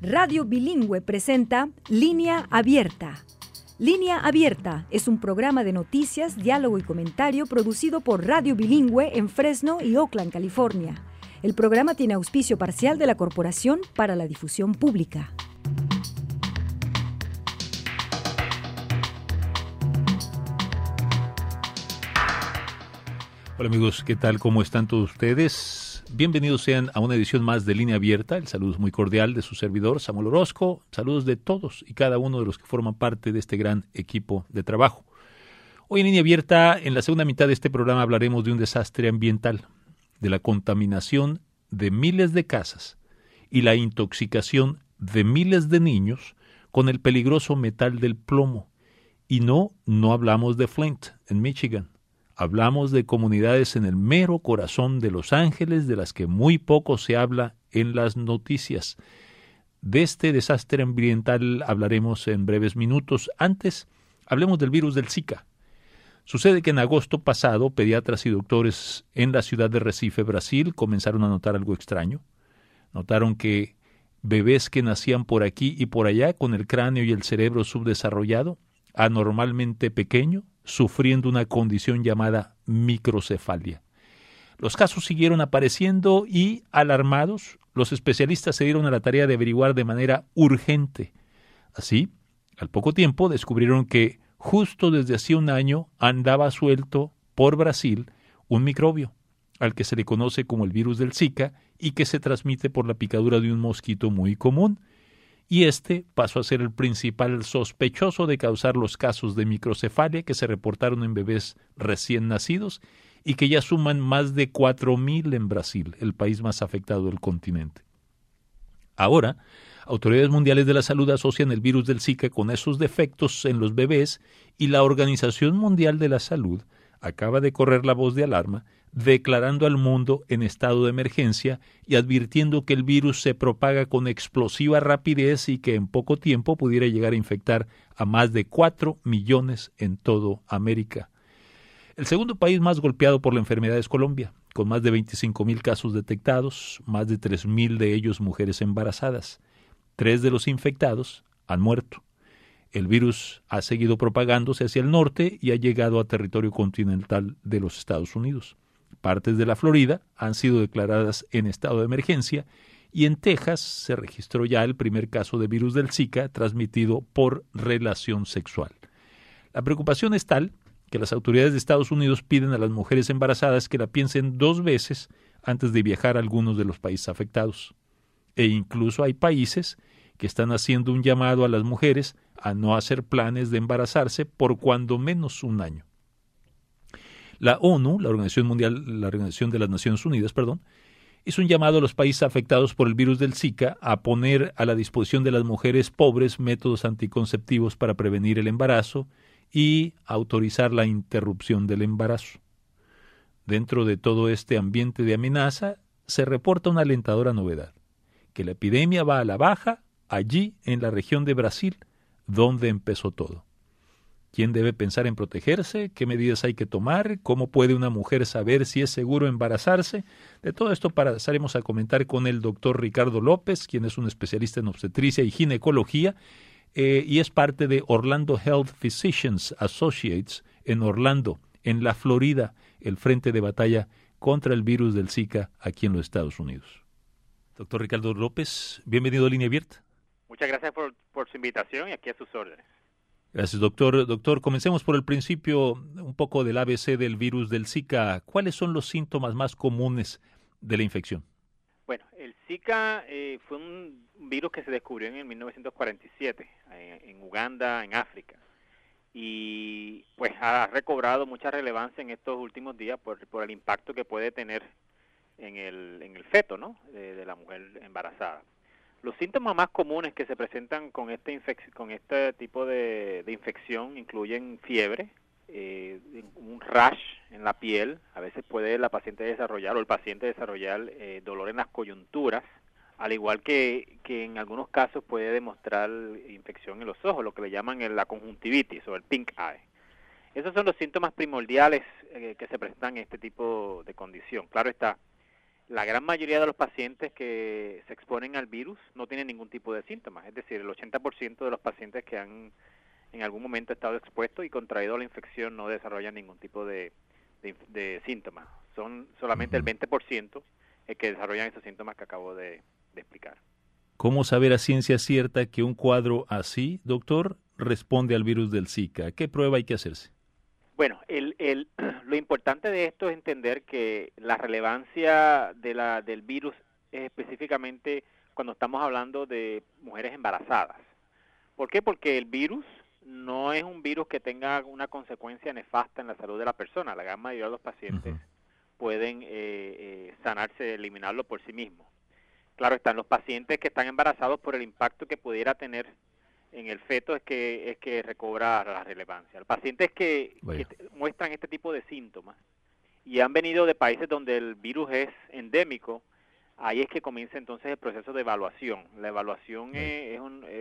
Radio Bilingüe presenta Línea Abierta. Línea Abierta es un programa de noticias, diálogo y comentario producido por Radio Bilingüe en Fresno y Oakland, California. El programa tiene auspicio parcial de la Corporación para la Difusión Pública. Hola amigos, ¿qué tal? ¿Cómo están todos ustedes? Bienvenidos sean a una edición más de Línea Abierta. El saludo es muy cordial de su servidor, Samuel Orozco. Saludos de todos y cada uno de los que forman parte de este gran equipo de trabajo. Hoy en Línea Abierta, en la segunda mitad de este programa, hablaremos de un desastre ambiental, de la contaminación de miles de casas y la intoxicación de miles de niños con el peligroso metal del plomo. Y no hablamos de Flint, en Michigan. Hablamos de comunidades en el mero corazón de Los Ángeles, de las que muy poco se habla en las noticias. De este desastre ambiental hablaremos en breves minutos. Antes, hablemos del virus del Zika. Sucede que en agosto pasado, pediatras y doctores en la ciudad de Recife, Brasil, comenzaron a notar algo extraño. Notaron que bebés que nacían por aquí y por allá, con el cráneo y el cerebro subdesarrollado, anormalmente pequeño, sufriendo una condición llamada microcefalia. Los casos siguieron apareciendo y, alarmados, los especialistas se dieron a la tarea de averiguar de manera urgente. Así, al poco tiempo descubrieron que justo desde hacía un año andaba suelto por Brasil un microbio, al que se le conoce como el virus del Zika y que se transmite por la picadura de un mosquito muy común. Y este pasó a ser el principal sospechoso de causar los casos de microcefalia que se reportaron en bebés recién nacidos y que ya suman más de 4,000 en Brasil, el país más afectado del continente. Ahora, autoridades mundiales de la salud asocian el virus del Zika con esos defectos en los bebés y la Organización Mundial de la Salud acaba de correr la voz de alarma, declarando al mundo en estado de emergencia y advirtiendo que el virus se propaga con explosiva rapidez y que en poco tiempo pudiera llegar a infectar a más de 4 millones en todo América. El segundo país más golpeado por la enfermedad es Colombia, con más de 25,000 casos detectados, más de 3,000 de ellos mujeres embarazadas. 3 de los infectados han muerto. El virus ha seguido propagándose hacia el norte y ha llegado a territorio continental de los Estados Unidos. Partes de la Florida han sido declaradas en estado de emergencia y en Texas se registró ya el primer caso de virus del Zika transmitido por relación sexual. La preocupación es tal que las autoridades de Estados Unidos piden a las mujeres embarazadas que la piensen 2 veces antes de viajar a algunos de los países afectados. E incluso hay países que están haciendo un llamado a las mujeres a no hacer planes de embarazarse por cuando menos un año. La ONU, la Organización de las Naciones Unidas, hizo un llamado a los países afectados por el virus del Zika a poner a la disposición de las mujeres pobres métodos anticonceptivos para prevenir el embarazo y autorizar la interrupción del embarazo. Dentro de todo este ambiente de amenaza, se reporta una alentadora novedad, que la epidemia va a la baja allí en la región de Brasil, donde empezó todo. ¿Quién debe pensar en protegerse? ¿Qué medidas hay que tomar? ¿Cómo puede una mujer saber si es seguro embarazarse? De todo esto pasaremos a comentar con el doctor Ricardo López, quien es un especialista en obstetricia y ginecología y es parte de Orlando Health Physicians Associates en Orlando, en la Florida, el frente de batalla contra el virus del Zika aquí en los Estados Unidos. Doctor Ricardo López, bienvenido a Línea Abierta. Muchas gracias por su invitación y aquí a sus órdenes. Gracias, doctor. Doctor, comencemos por el principio, un poco del ABC del virus del Zika. ¿Cuáles son los síntomas más comunes de la infección? Bueno, el Zika fue un virus que se descubrió en 1947 en Uganda, en África. Y pues ha recobrado mucha relevancia en estos últimos días por el impacto que puede tener en el feto, ¿no? de la mujer embarazada. Los síntomas más comunes que se presentan con este tipo de infección incluyen fiebre, un rash en la piel. A veces puede la paciente desarrollar o el paciente desarrollar dolor en las coyunturas, al igual que en algunos casos puede demostrar infección en los ojos, lo que le llaman la conjuntivitis o el pink eye. Esos son los síntomas primordiales que se presentan en este tipo de condición. Claro está, la gran mayoría de los pacientes que se exponen al virus no tienen ningún tipo de síntomas. Es decir, el 80% de los pacientes que han en algún momento estado expuestos y contraído la infección no desarrollan ningún tipo de síntomas. Son solamente el 20% que desarrollan esos síntomas que acabo de explicar. ¿Cómo saber a ciencia cierta que un cuadro así, doctor, responde al virus del Zika? ¿Qué prueba hay que hacerse? Bueno, lo importante de esto es entender que la relevancia del virus es específicamente cuando estamos hablando de mujeres embarazadas. ¿Por qué? Porque el virus no es un virus que tenga una consecuencia nefasta en la salud de la persona. La gran mayoría de los pacientes pueden sanarse, eliminarlo por sí mismos. Claro, están los pacientes que están embarazados por el impacto que pudiera tener en el feto es que recobra la relevancia. Los pacientes que muestran este tipo de síntomas y han venido de países donde el virus es endémico, ahí es que comienza entonces el proceso de evaluación. La evaluación es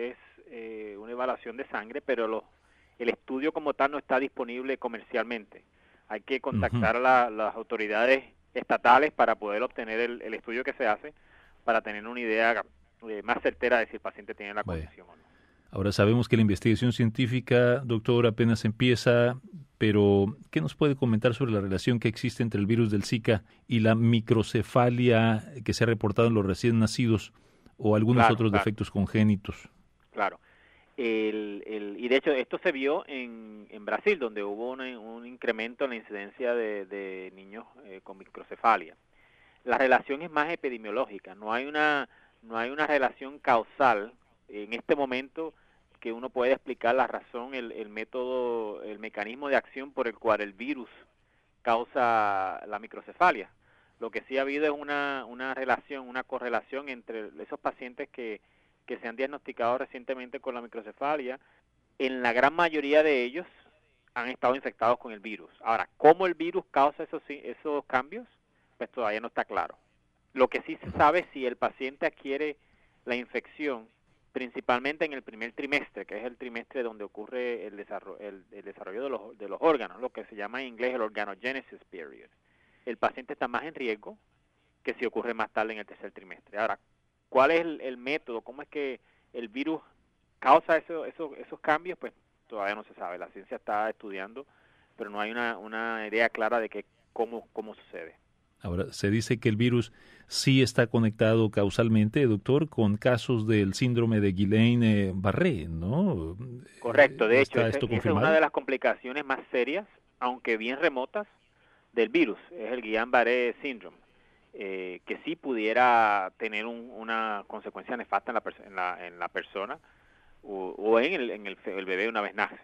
una evaluación de sangre, pero el estudio como tal no está disponible comercialmente. Hay que contactar a las autoridades estatales para poder obtener el estudio que se hace, para tener una idea más certera de si el paciente tiene la condición o no. Ahora sabemos que la investigación científica, doctor, apenas empieza, pero ¿qué nos puede comentar sobre la relación que existe entre el virus del Zika y la microcefalia que se ha reportado en los recién nacidos o algunos otros defectos congénitos? Claro. Y de hecho esto se vio en Brasil, donde hubo un incremento en la incidencia de niños con microcefalia. La relación es más epidemiológica, no hay una relación causal en este momento que uno puede explicar la razón, el método, el mecanismo de acción por el cual el virus causa la microcefalia. Lo que sí ha habido es una relación, una correlación entre esos pacientes que se han diagnosticado recientemente con la microcefalia. En la gran mayoría de ellos han estado infectados con el virus. Ahora, ¿cómo el virus causa esos cambios? Pues todavía no está claro. Lo que sí se sabe es si el paciente adquiere la infección principalmente en el primer trimestre, que es el trimestre donde ocurre el desarrollo de los órganos, lo que se llama en inglés el organogenesis period. El paciente está más en riesgo que si ocurre más tarde en el tercer trimestre. Ahora, ¿cuál es el método? ¿Cómo es que el virus causa esos cambios? Pues todavía no se sabe. La ciencia está estudiando, pero no hay una idea clara de cómo sucede. Ahora, se dice que el virus sí está conectado causalmente, doctor, con casos del síndrome de Guillain-Barré, ¿no? Correcto, de hecho, esa es una de las complicaciones más serias, aunque bien remotas, del virus, es el Guillain-Barré syndrome, que sí pudiera tener una consecuencia nefasta en la persona o en el bebé una vez nace,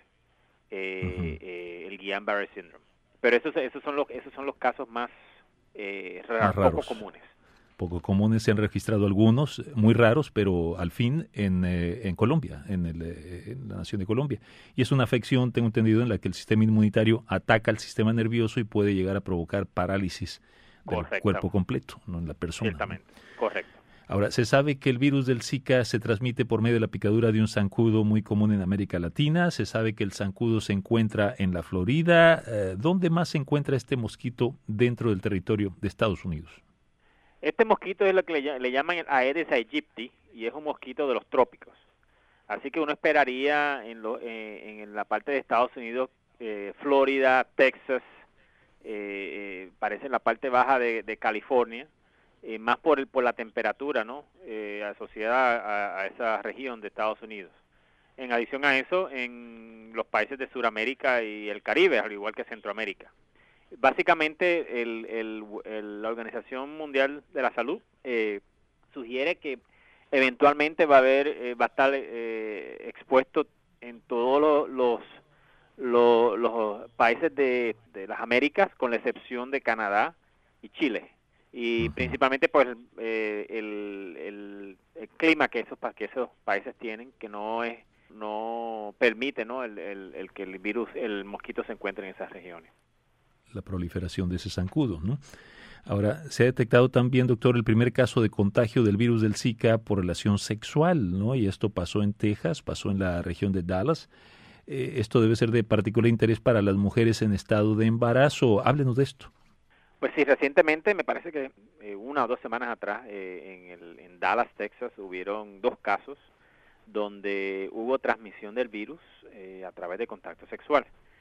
el Guillain-Barré syndrome. Pero esos son los casos más poco comunes. Poco comunes, se han registrado algunos, muy raros, pero al fin en Colombia, en la nación de Colombia. Y es una afección, tengo entendido, en la que el sistema inmunitario ataca al sistema nervioso y puede llegar a provocar parálisis del cuerpo completo, no en la persona. Ciertamente, correcto. Ahora, se sabe que el virus del Zika se transmite por medio de la picadura de un zancudo muy común en América Latina. Se sabe que el zancudo se encuentra en la Florida. ¿Dónde más se encuentra este mosquito dentro del territorio de Estados Unidos? Este mosquito es lo que le llaman el Aedes aegypti y es un mosquito de los trópicos. Así que uno esperaría en la parte de Estados Unidos, Florida, Texas, parece en la parte baja de California, más por la temperatura, ¿no? Asociada a esa región de Estados Unidos. En adición a eso, en los países de Sudamérica y el Caribe, al igual que Centroamérica. Básicamente, la Organización Mundial de la Salud sugiere que eventualmente va a estar expuesto en todos los países de las Américas, con la excepción de Canadá y Chile. Y principalmente pues el clima que esos países tienen, que no permite, ¿no? el que el mosquito se encuentre en esas regiones. La proliferación de ese zancudo, ¿no? Ahora, se ha detectado también, doctor, el primer caso de contagio del virus del Zika por relación sexual, ¿no? Y esto pasó en Texas, pasó en la región de Dallas. Esto debe ser de particular interés para las mujeres en estado de embarazo. Háblenos de esto. Pues sí, recientemente, me parece que 1 o 2 semanas atrás, en Dallas, Texas, hubieron 2 casos donde hubo transmisión del virus a través de contacto sexual.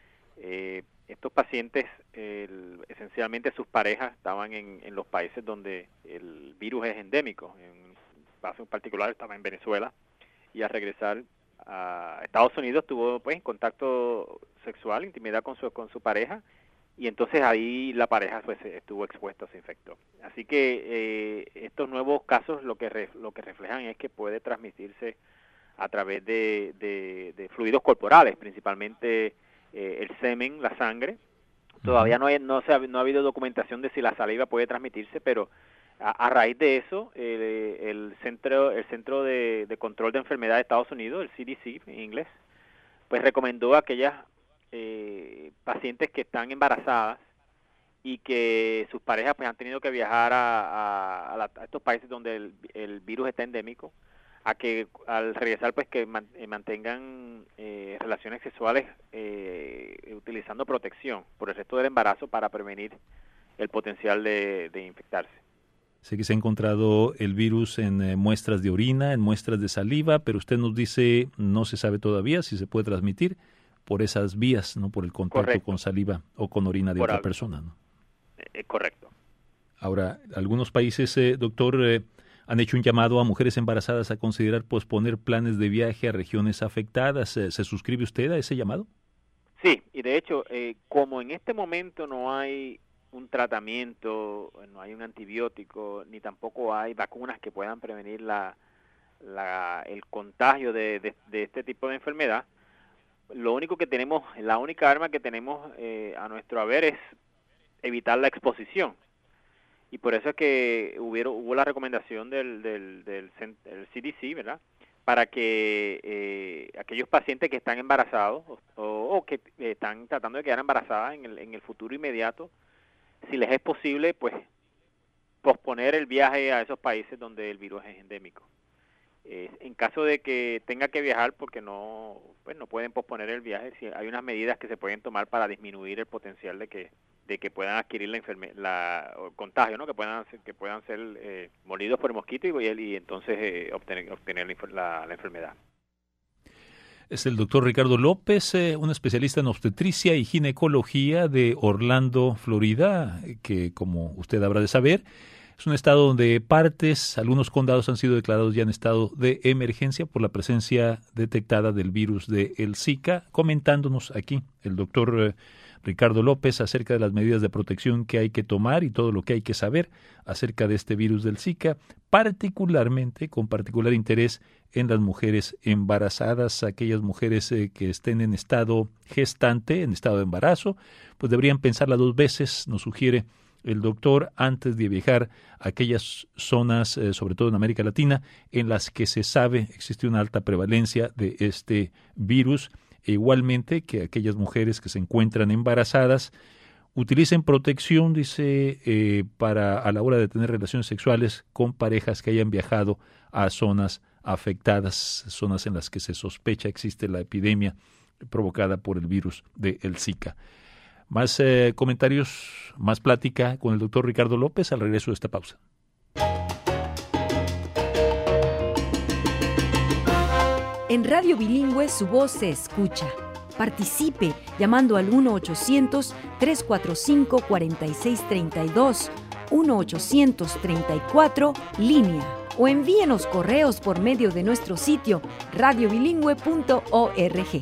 Estos pacientes, esencialmente sus parejas, estaban en los países donde el virus es endémico. En un caso en particular estaba en Venezuela, y al regresar a Estados Unidos tuvo pues contacto sexual, intimidad con su pareja, y entonces ahí la pareja pues estuvo expuesta, se infectó. Así que estos nuevos casos lo que reflejan es que puede transmitirse a través de fluidos corporales, principalmente el semen, la sangre. Todavía no ha habido documentación de si la saliva puede transmitirse, pero a raíz de eso, el Centro de Control de Enfermedades de Estados Unidos, el CDC en inglés, pues recomendó a aquellas pacientes que están embarazadas y que sus parejas pues han tenido que viajar a estos países donde el virus está endémico, a que al regresar pues que mantengan relaciones sexuales utilizando protección por el resto del embarazo para prevenir el potencial de infectarse. Sé que se ha encontrado el virus en muestras de orina, en muestras de saliva, pero usted nos dice no se sabe todavía si se puede transmitir por esas vías, no por el contacto Correcto. con saliva o con orina de otra persona, ¿no? Correcto. Ahora, algunos países, doctor, han hecho un llamado a mujeres embarazadas a considerar posponer planes de viaje a regiones afectadas. ¿Se suscribe usted a ese llamado? Sí, y de hecho, como en este momento no hay un tratamiento, no hay un antibiótico, ni tampoco hay vacunas que puedan prevenir el contagio de este tipo de enfermedad, lo único que tenemos, la única arma que tenemos a nuestro haber es evitar la exposición. Y por eso es que hubo la recomendación del CDC, ¿verdad?, para que aquellos pacientes que están embarazados o que están tratando de quedar embarazadas en el futuro inmediato, si les es posible, pues posponer el viaje a esos países donde el virus es endémico. En caso de que tenga que viajar porque no pueden posponer el viaje, si hay unas medidas que se pueden tomar para disminuir el potencial de que puedan adquirir el contagio, ¿no? Que puedan ser molidos por el mosquito y entonces obtener la enfermedad. Es el doctor Ricardo López, un especialista en obstetricia y ginecología de Orlando, Florida, que como usted habrá de saber, es un estado donde algunos condados han sido declarados ya en estado de emergencia por la presencia detectada del virus del Zika. Comentándonos aquí el doctor Ricardo López acerca de las medidas de protección que hay que tomar y todo lo que hay que saber acerca de este virus del Zika, particularmente con particular interés en las mujeres embarazadas, aquellas mujeres que estén en estado gestante, en estado de embarazo, pues deberían pensarla 2 veces, nos sugiere el doctor, antes de viajar a aquellas zonas, sobre todo en América Latina, en las que se sabe existe una alta prevalencia de este virus, e igualmente que aquellas mujeres que se encuentran embarazadas utilicen protección, dice, para a la hora de tener relaciones sexuales con parejas que hayan viajado a zonas afectadas, zonas en las que se sospecha existe la epidemia provocada por el virus del Zika. Más comentarios, más plática con el doctor Ricardo López al regreso de esta pausa. En Radio Bilingüe su voz se escucha. Participe llamando al 1-800-345-4632, 1-800-34, o envíenos correos por medio de nuestro sitio radiobilingüe.org.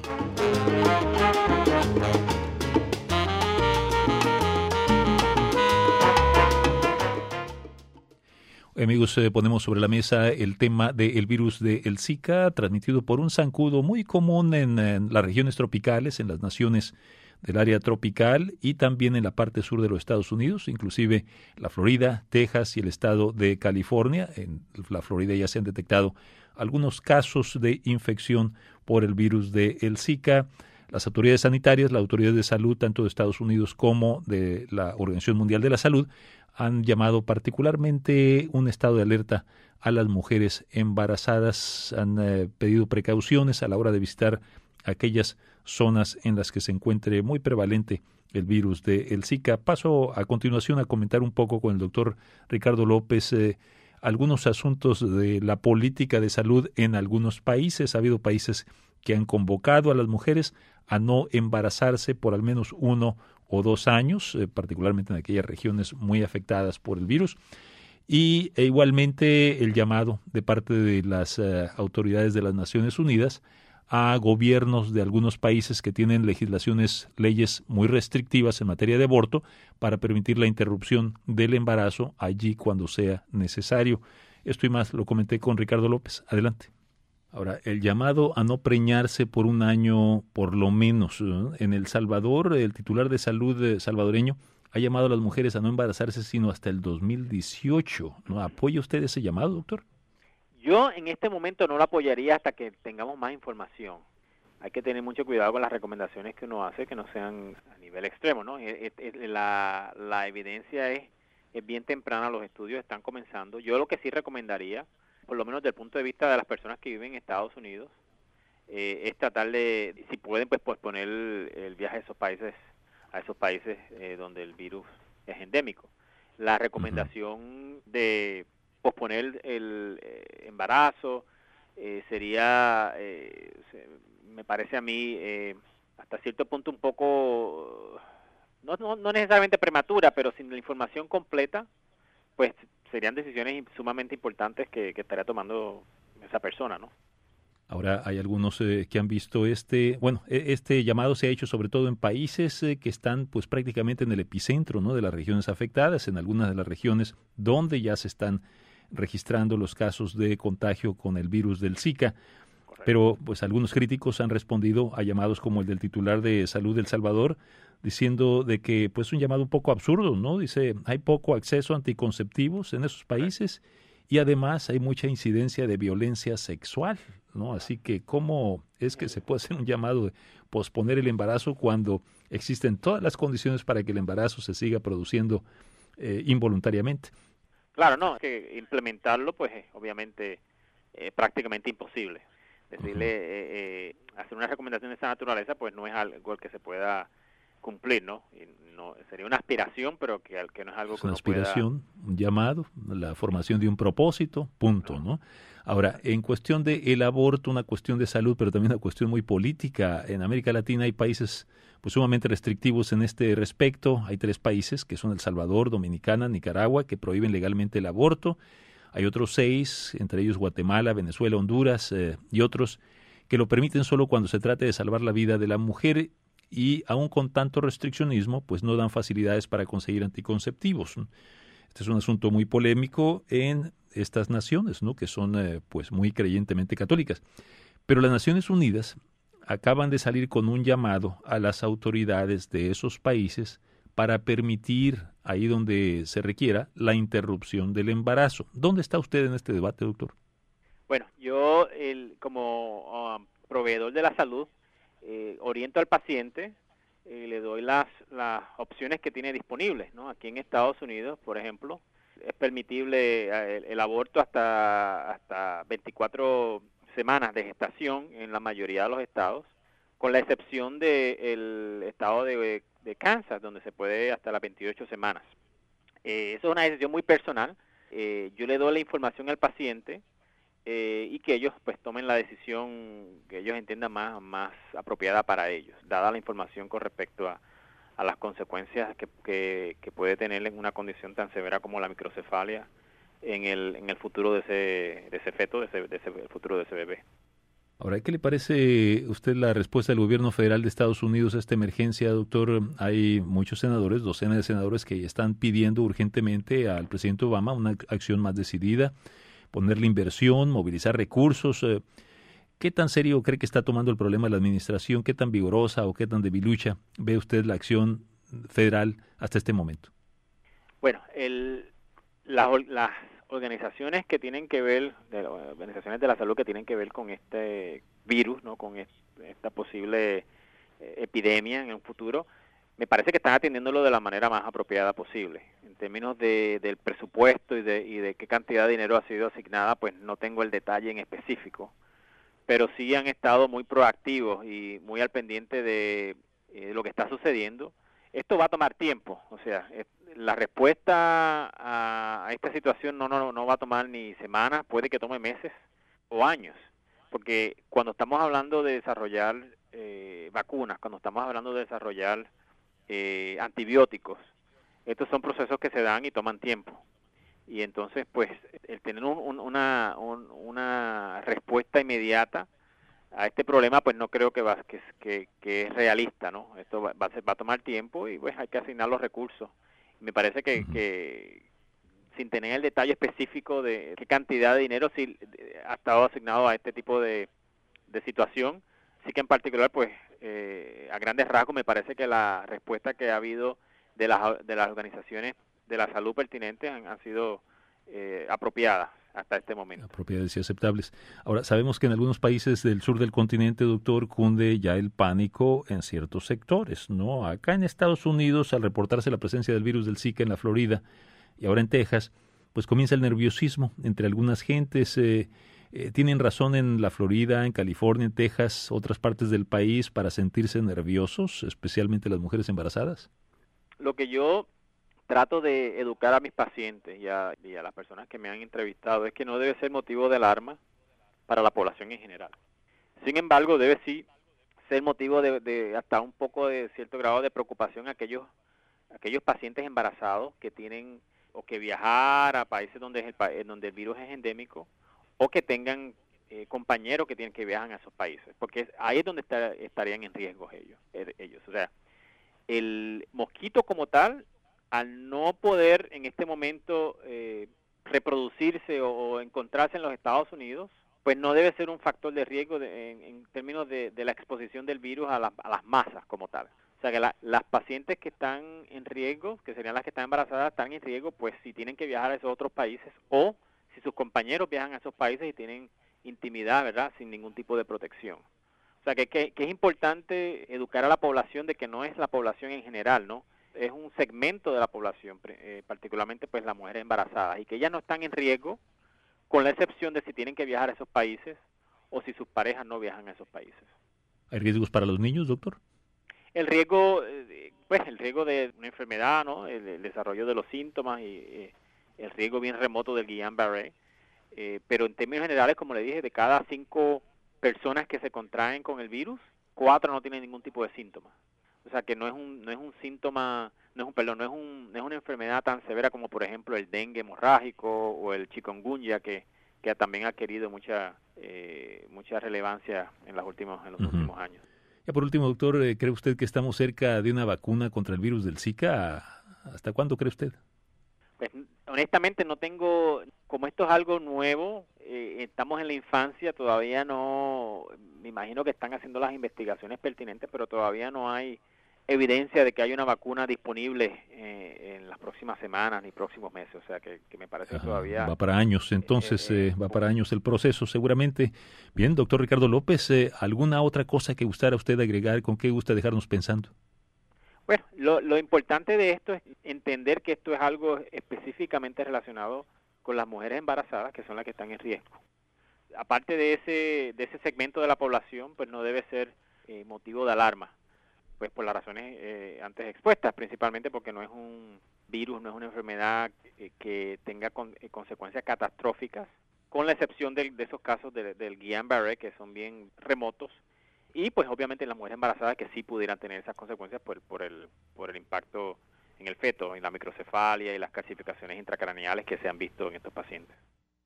Amigos, ponemos sobre la mesa el tema del virus del Zika, transmitido por un zancudo muy común en las regiones tropicales, en las naciones del área tropical y también en la parte sur de los Estados Unidos, inclusive la Florida, Texas y el estado de California. En la Florida ya se han detectado algunos casos de infección por el virus del Zika. Las autoridades sanitarias, la autoridad de salud, tanto de Estados Unidos como de la Organización Mundial de la Salud, han llamado particularmente un estado de alerta a las mujeres embarazadas, han pedido precauciones a la hora de visitar aquellas zonas en las que se encuentre muy prevalente el virus del Zika. Paso a continuación a comentar un poco con el doctor Ricardo López algunos asuntos de la política de salud en algunos países. Ha habido países que han convocado a las mujeres a no embarazarse por al menos 1 o 2 años, particularmente en aquellas regiones muy afectadas por el virus. Y igualmente el llamado de parte de las autoridades de las Naciones Unidas a gobiernos de algunos países que tienen leyes muy restrictivas en materia de aborto para permitir la interrupción del embarazo allí cuando sea necesario. Esto y más lo comenté con Ricardo López. Adelante. Ahora, el llamado a no preñarse por 1 año por lo menos. En El Salvador, el titular de salud salvadoreño ha llamado a las mujeres a no embarazarse sino hasta el 2018. ¿No apoya usted ese llamado, doctor? Yo en este momento no lo apoyaría hasta que tengamos más información. Hay que tener mucho cuidado con las recomendaciones que uno hace, que no sean a nivel extremo, ¿no? La evidencia es bien temprana, los estudios están comenzando. Yo lo que sí recomendaría, por lo menos desde el punto de vista de las personas que viven en Estados Unidos, es tratar de, si pueden, pues posponer el viaje a esos países donde el virus es endémico. La recomendación de posponer el embarazo sería, me parece a mí, hasta cierto punto un poco, no necesariamente prematura, pero sin la información completa, pues serían decisiones sumamente importantes que estaría tomando esa persona, ¿no? Ahora hay algunos que han visto este llamado se ha hecho sobre todo en países que están pues prácticamente en el epicentro, ¿no?, de las regiones afectadas, en algunas de las regiones donde ya se están registrando los casos de contagio con el virus del Zika. Correcto. Pero pues algunos críticos han respondido a llamados como el del titular de Salud de El Salvador, diciendo de que pues un llamado un poco absurdo, ¿no? Dice, hay poco acceso a anticonceptivos en esos países y además hay mucha incidencia de violencia sexual, ¿no? Así que ¿cómo es que se puede hacer un llamado de posponer el embarazo cuando existen todas las condiciones para que el embarazo se siga produciendo involuntariamente? Claro, no, que implementarlo pues obviamente prácticamente imposible. Decirle, hacer una recomendación de esa naturaleza pues no es algo que se pueda cumplir, ¿no? Y no sería una aspiración, pero que no es algo que una aspiración, un llamado, la formación de un propósito, punto, ¿no? Ahora, en cuestión del aborto, una cuestión de salud, pero también una cuestión muy política. En América Latina hay países pues sumamente restrictivos en este respecto. Hay 3 países, que son El Salvador, Dominicana, Nicaragua, que prohíben legalmente el aborto. Hay otros 6, entre ellos Guatemala, Venezuela, Honduras y otros, que lo permiten solo cuando se trate de salvar la vida de la mujer y aún con tanto restriccionismo, pues no dan facilidades para conseguir anticonceptivos. Este es un asunto muy polémico en estas naciones, ¿no?, que son pues muy creyentemente católicas. Pero las Naciones Unidas acaban de salir con un llamado a las autoridades de esos países para permitir, ahí donde se requiera, la interrupción del embarazo. ¿Dónde está usted en este debate, doctor? Bueno, yo como proveedor de la salud, oriento al paciente, le doy las opciones que tiene disponibles, ¿no? Aquí en Estados Unidos, por ejemplo, es permitible el aborto hasta 24 semanas de gestación en la mayoría de los estados, con la excepción del estado de Kansas, donde se puede hasta las 28 semanas. Eso es una decisión muy personal. Yo le doy la información al paciente y que ellos pues tomen la decisión que ellos entiendan más apropiada para ellos, dada la información con respecto a las consecuencias que puede tener en una condición tan severa como la microcefalia en el futuro de ese feto, el futuro de ese bebé. Ahora, ¿qué le parece a usted la respuesta del gobierno federal de Estados Unidos a esta emergencia, doctor? Hay muchos senadores, docenas de senadores que están pidiendo urgentemente al presidente Obama una acción más decidida, ponerle inversión, movilizar recursos. ¿Qué tan serio cree que está tomando el problema la administración? ¿Qué tan vigorosa o qué tan debilucha ve usted la acción federal hasta este momento? Bueno, las organizaciones que tienen que ver, organizaciones de la salud que tienen que ver con este virus, ¿no?, con esta posible epidemia en un futuro, me parece que están atendiéndolo de la manera más apropiada posible. En términos del presupuesto y de qué cantidad de dinero ha sido asignada, pues no tengo el detalle en específico, pero sí han estado muy proactivos y muy al pendiente de lo que está sucediendo. Esto va a tomar tiempo, o sea, la respuesta a esta situación no va a tomar ni semanas, puede que tome meses o años, porque cuando estamos hablando de desarrollar vacunas, cuando estamos hablando de desarrollar antibióticos, estos son procesos que se dan y toman tiempo. Y entonces, pues, el tener una respuesta inmediata a este problema, pues no creo que es realista, ¿no? Esto va a tomar tiempo y pues hay que asignar los recursos. Me parece que sin tener el detalle específico de qué cantidad de dinero sí ha estado asignado a este tipo de situación, sí que en particular, pues, a grandes rasgos me parece que la respuesta que ha habido de las organizaciones de la salud pertinentes han sido apropiadas hasta este momento. Apropiadas y aceptables. Ahora, sabemos que en algunos países del sur del continente, doctor, cunde ya el pánico en ciertos sectores, ¿no? Acá en Estados Unidos, al reportarse la presencia del virus del Zika en la Florida y ahora en Texas, pues comienza el nerviosismo entre algunas gentes. ¿Tienen razón en la Florida, en California, en Texas, otras partes del país para sentirse nerviosos, especialmente las mujeres embarazadas? Lo que yo trato de educar a mis pacientes y a las personas que me han entrevistado es que no debe ser motivo de alarma para la población en general. Sin embargo, debe sí ser motivo de hasta un poco de cierto grado de preocupación a aquellos pacientes embarazados que tienen o que viajar a países donde el virus es endémico o que tengan compañeros que tienen que viajar a esos países, porque ahí es donde estarían en riesgo ellos. O sea, el mosquito como tal, al no poder en este momento reproducirse o encontrarse en los Estados Unidos, pues no debe ser un factor de riesgo en términos de la exposición del virus a las masas como tal. O sea que las pacientes que están en riesgo, que serían las que están embarazadas, están en riesgo, pues si tienen que viajar a esos otros países o si sus compañeros viajan a esos países y tienen intimidad, ¿verdad?, sin ningún tipo de protección. O sea que es importante educar a la población de que no es la población en general, ¿no? Es un segmento de la población, particularmente pues las mujeres embarazadas, y que ellas no están en riesgo, con la excepción de si tienen que viajar a esos países o si sus parejas no viajan a esos países. ¿Hay riesgos para los niños, doctor? El riesgo de una enfermedad, ¿no? El desarrollo de los síntomas y el riesgo bien remoto del Guillain-Barré, pero en términos generales, como le dije, de cada 5 personas que se contraen con el virus, 4 no tienen ningún tipo de síntoma. O sea que no es una enfermedad tan severa como por ejemplo el dengue hemorrágico o el chikungunya que también ha adquirido mucha relevancia en los últimos años. Ya por último, doctor, ¿cree usted que estamos cerca de una vacuna contra el virus del Zika? ¿Hasta cuándo cree usted? Pues honestamente no tengo, como esto es algo nuevo, estamos en la infancia, todavía no, me imagino que están haciendo las investigaciones pertinentes, pero todavía no hay evidencia de que haya una vacuna disponible en las próximas semanas ni próximos meses, o sea que me parece que todavía... Va para años, entonces va para años el proceso seguramente. Bien, doctor Ricardo López, ¿alguna otra cosa que gustara usted agregar? ¿Con qué gusta dejarnos pensando? Bueno, lo importante de esto es entender que esto es algo específicamente relacionado con las mujeres embarazadas, que son las que están en riesgo. Aparte de ese segmento de la población, pues no debe ser motivo de alarma, pues por las razones antes expuestas, principalmente porque no es un virus, no es una enfermedad que tenga consecuencias catastróficas, con la excepción de esos casos del Guillain-Barré, que son bien remotos, y pues obviamente las mujeres embarazadas que sí pudieran tener esas consecuencias por el impacto en el feto, en la microcefalia y las calcificaciones intracraneales que se han visto en estos pacientes.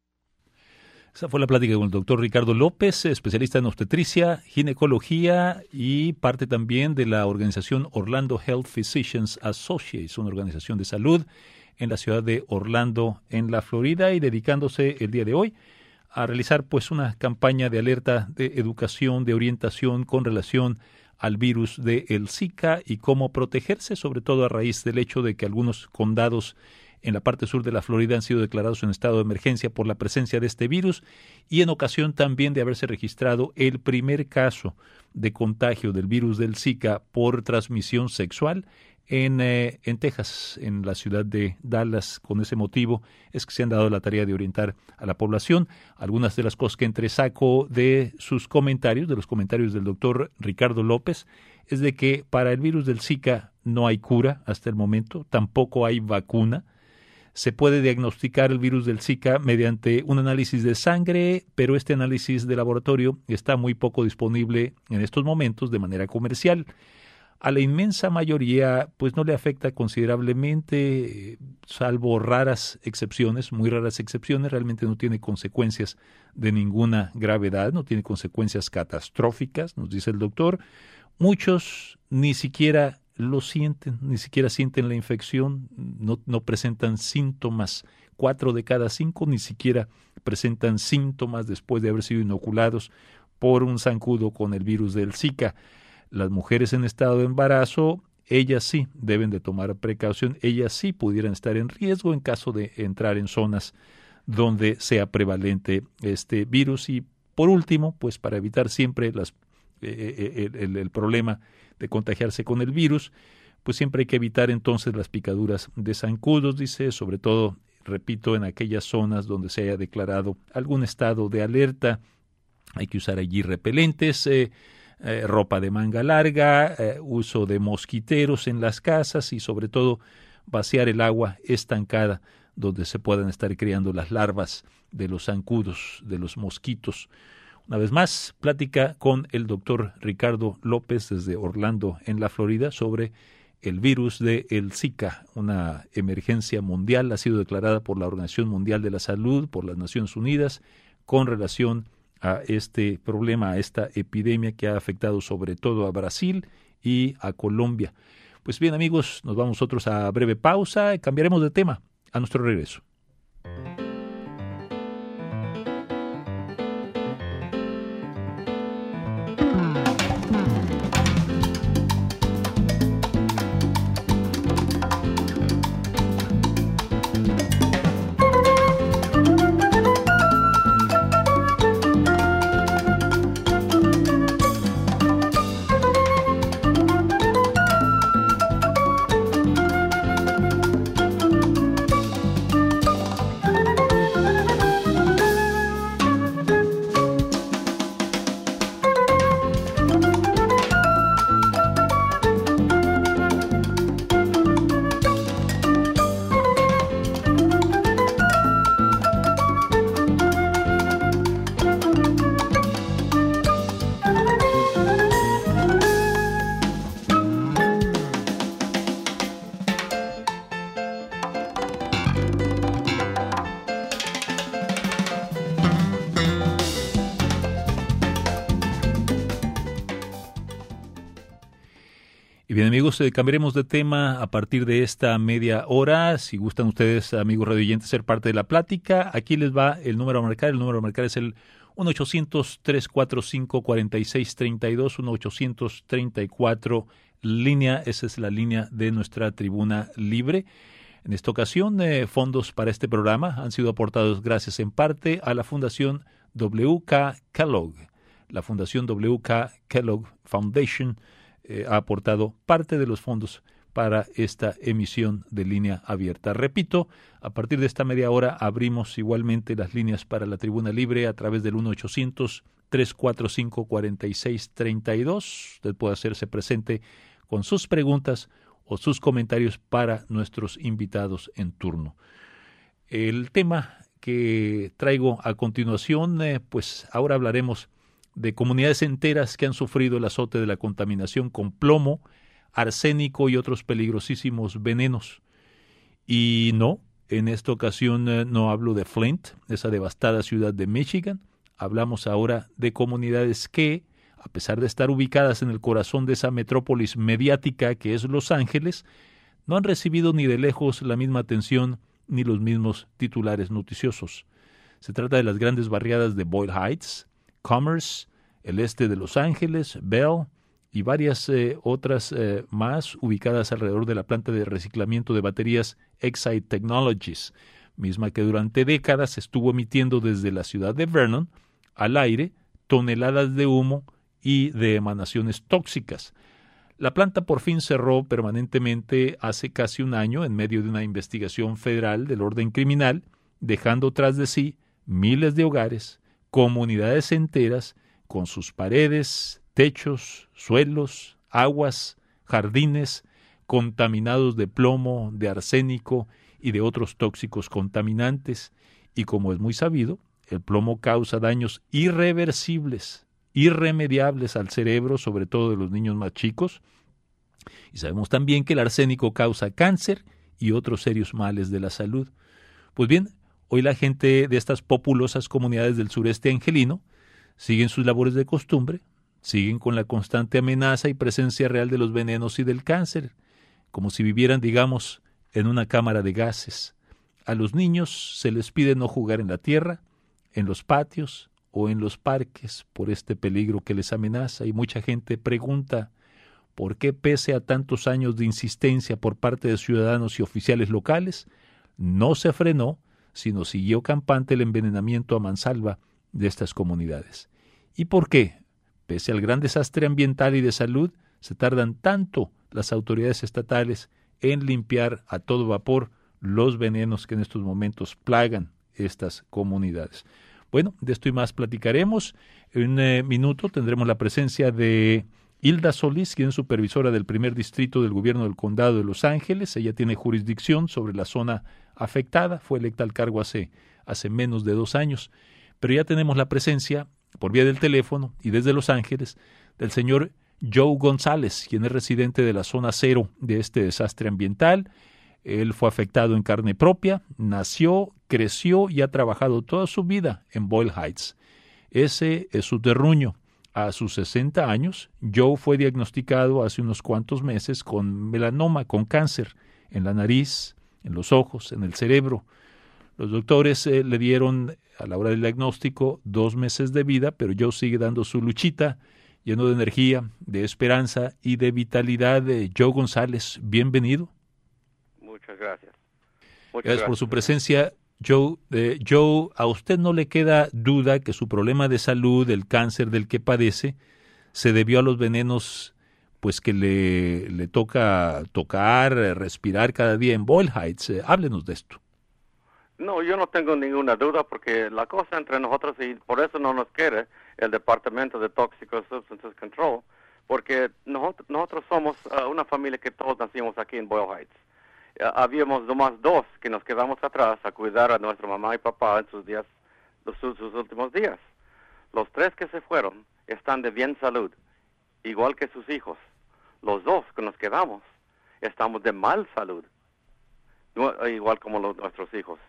Esa fue la plática con el doctor Ricardo López, especialista en obstetricia, ginecología y parte también de la organización Orlando Health Physicians Associates, una organización de salud en la ciudad de Orlando, en la Florida, y dedicándose el día de hoy a realizar pues una campaña de alerta, de educación, de orientación con relación al virus del Zika y cómo protegerse, sobre todo a raíz del hecho de que algunos condados en la parte sur de la Florida han sido declarados en estado de emergencia por la presencia de este virus y en ocasión también de haberse registrado el primer caso de contagio del virus del Zika por transmisión sexual en Texas, en la ciudad de Dallas. Con ese motivo es que se han dado la tarea de orientar a la población. Algunas de las cosas que entresaco de sus comentarios, de los comentarios del doctor Ricardo López, es de que para el virus del Zika no hay cura hasta el momento, tampoco hay vacuna. Se puede diagnosticar el virus del Zika mediante un análisis de sangre, pero este análisis de laboratorio está muy poco disponible en estos momentos de manera comercial. A la inmensa mayoría, pues no le afecta considerablemente, salvo raras excepciones, muy raras excepciones. Realmente no tiene consecuencias de ninguna gravedad, no tiene consecuencias catastróficas, nos dice el doctor. Muchos ni siquiera lo sienten, ni siquiera sienten la infección, no presentan síntomas. 4 de cada 5 ni siquiera presentan síntomas después de haber sido inoculados por un zancudo con el virus del Zika. Las mujeres en estado de embarazo, ellas sí deben de tomar precaución, ellas sí pudieran estar en riesgo en caso de entrar en zonas donde sea prevalente este virus. Y por último, pues para evitar siempre el problema de contagiarse con el virus, pues siempre hay que evitar entonces las picaduras de zancudos, dice, sobre todo, repito, en aquellas zonas donde se haya declarado algún estado de alerta. Hay que usar allí repelentes, ropa de manga larga, uso de mosquiteros en las casas y sobre todo vaciar el agua estancada donde se puedan estar creando las larvas de los zancudos, de los mosquitos. Una vez más, plática con el doctor Ricardo López desde Orlando, en la Florida, sobre el virus de el Zika, una emergencia mundial. Ha sido declarada por la Organización Mundial de la Salud, por las Naciones Unidas, con relación a este problema, a esta epidemia que ha afectado sobre todo a Brasil y a Colombia. Pues bien, amigos, nos vamos nosotros a breve pausa y cambiaremos de tema a nuestro regreso. Bien, amigos, cambiaremos de tema a partir de esta media hora. Si gustan ustedes, amigos radioyentes, ser parte de la plática, aquí les va el número a marcar. El número a marcar es el 1-800-345-4632, 1-834 línea. Esa es la línea de nuestra tribuna libre. En esta ocasión, fondos para este programa han sido aportados gracias en parte a la Fundación W.K. Kellogg. La Fundación W.K. Kellogg Foundation ha aportado parte de los fondos para esta emisión de Línea Abierta. Repito, a partir de esta media hora abrimos igualmente las líneas para la tribuna libre a través del 1-800-345-4632. Usted puede hacerse presente con sus preguntas o sus comentarios para nuestros invitados en turno. El tema que traigo a continuación, pues ahora hablaremos de comunidades enteras que han sufrido el azote de la contaminación con plomo, arsénico y otros peligrosísimos venenos. Y no, en esta ocasión no hablo de Flint, esa devastada ciudad de Michigan. Hablamos ahora de comunidades que, a pesar de estar ubicadas en el corazón de esa metrópolis mediática que es Los Ángeles, no han recibido ni de lejos la misma atención ni los mismos titulares noticiosos. Se trata de las grandes barriadas de Boyle Heights, Commerce, el este de Los Ángeles, Bell y varias otras más ubicadas alrededor de la planta de reciclamiento de baterías Exide Technologies, misma que durante décadas estuvo emitiendo desde la ciudad de Vernon al aire toneladas de humo y de emanaciones tóxicas. La planta por fin cerró permanentemente hace casi un año en medio de una investigación federal del orden criminal, dejando tras de sí miles de hogares, comunidades enteras, con sus paredes, techos, suelos, aguas, jardines, contaminados de plomo, de arsénico y de otros tóxicos contaminantes. Y como es muy sabido, el plomo causa daños irreversibles, irremediables al cerebro, sobre todo de los niños más chicos. Y sabemos también que el arsénico causa cáncer y otros serios males de la salud. Pues bien, hoy la gente de estas populosas comunidades del sureste angelino siguen sus labores de costumbre, siguen con la constante amenaza y presencia real de los venenos y del cáncer, como si vivieran, digamos, en una cámara de gases. A los niños se les pide no jugar en la tierra, en los patios o en los parques por este peligro que les amenaza, y mucha gente pregunta por qué, pese a tantos años de insistencia por parte de ciudadanos y oficiales locales, no se frenó, sino siguió campante el envenenamiento a mansalva de estas comunidades. ¿Y por qué, pese al gran desastre ambiental y de salud, se tardan tanto las autoridades estatales en limpiar a todo vapor los venenos que en estos momentos plagan estas comunidades? Bueno, de esto y más platicaremos. En un minuto tendremos la presencia de Hilda Solís, quien es supervisora del primer distrito del gobierno del condado de Los Ángeles. Ella tiene jurisdicción sobre la zona afectada, fue electa al cargo hace menos de 2 años, pero ya tenemos la presencia por vía del teléfono y desde Los Ángeles del señor Joe González, quien es residente de la zona 0 de este desastre ambiental. Él fue afectado en carne propia, nació, creció y ha trabajado toda su vida en Boyle Heights. Ese es su terruño. A sus 60 años, Joe fue diagnosticado hace unos cuantos meses con melanoma, con cáncer en la nariz, en los ojos, en el cerebro. Los doctores le dieron a la hora del diagnóstico 2 meses de vida, pero Joe sigue dando su luchita, lleno de energía, de esperanza y de vitalidad. Joe González, bienvenido. Muchas gracias. Gracias por su presencia. Joe, a usted no le queda duda que su problema de salud, el cáncer del que padece, se debió a los venenos pues que le toca tocar, respirar cada día en Boyle Heights. Háblenos de esto. No, yo no tengo ninguna duda porque la cosa entre nosotros, y por eso no nos quiere el Departamento de Toxic Substances Control, porque nosotros somos una familia que todos nacimos aquí en Boyle Heights. Habíamos nomás 2 que nos quedamos atrás a cuidar a nuestra mamá y papá en sus últimos días. Los 3 que se fueron están de bien salud, igual que sus hijos. Los 2 que nos quedamos estamos de mal salud, igual como nuestros hijos.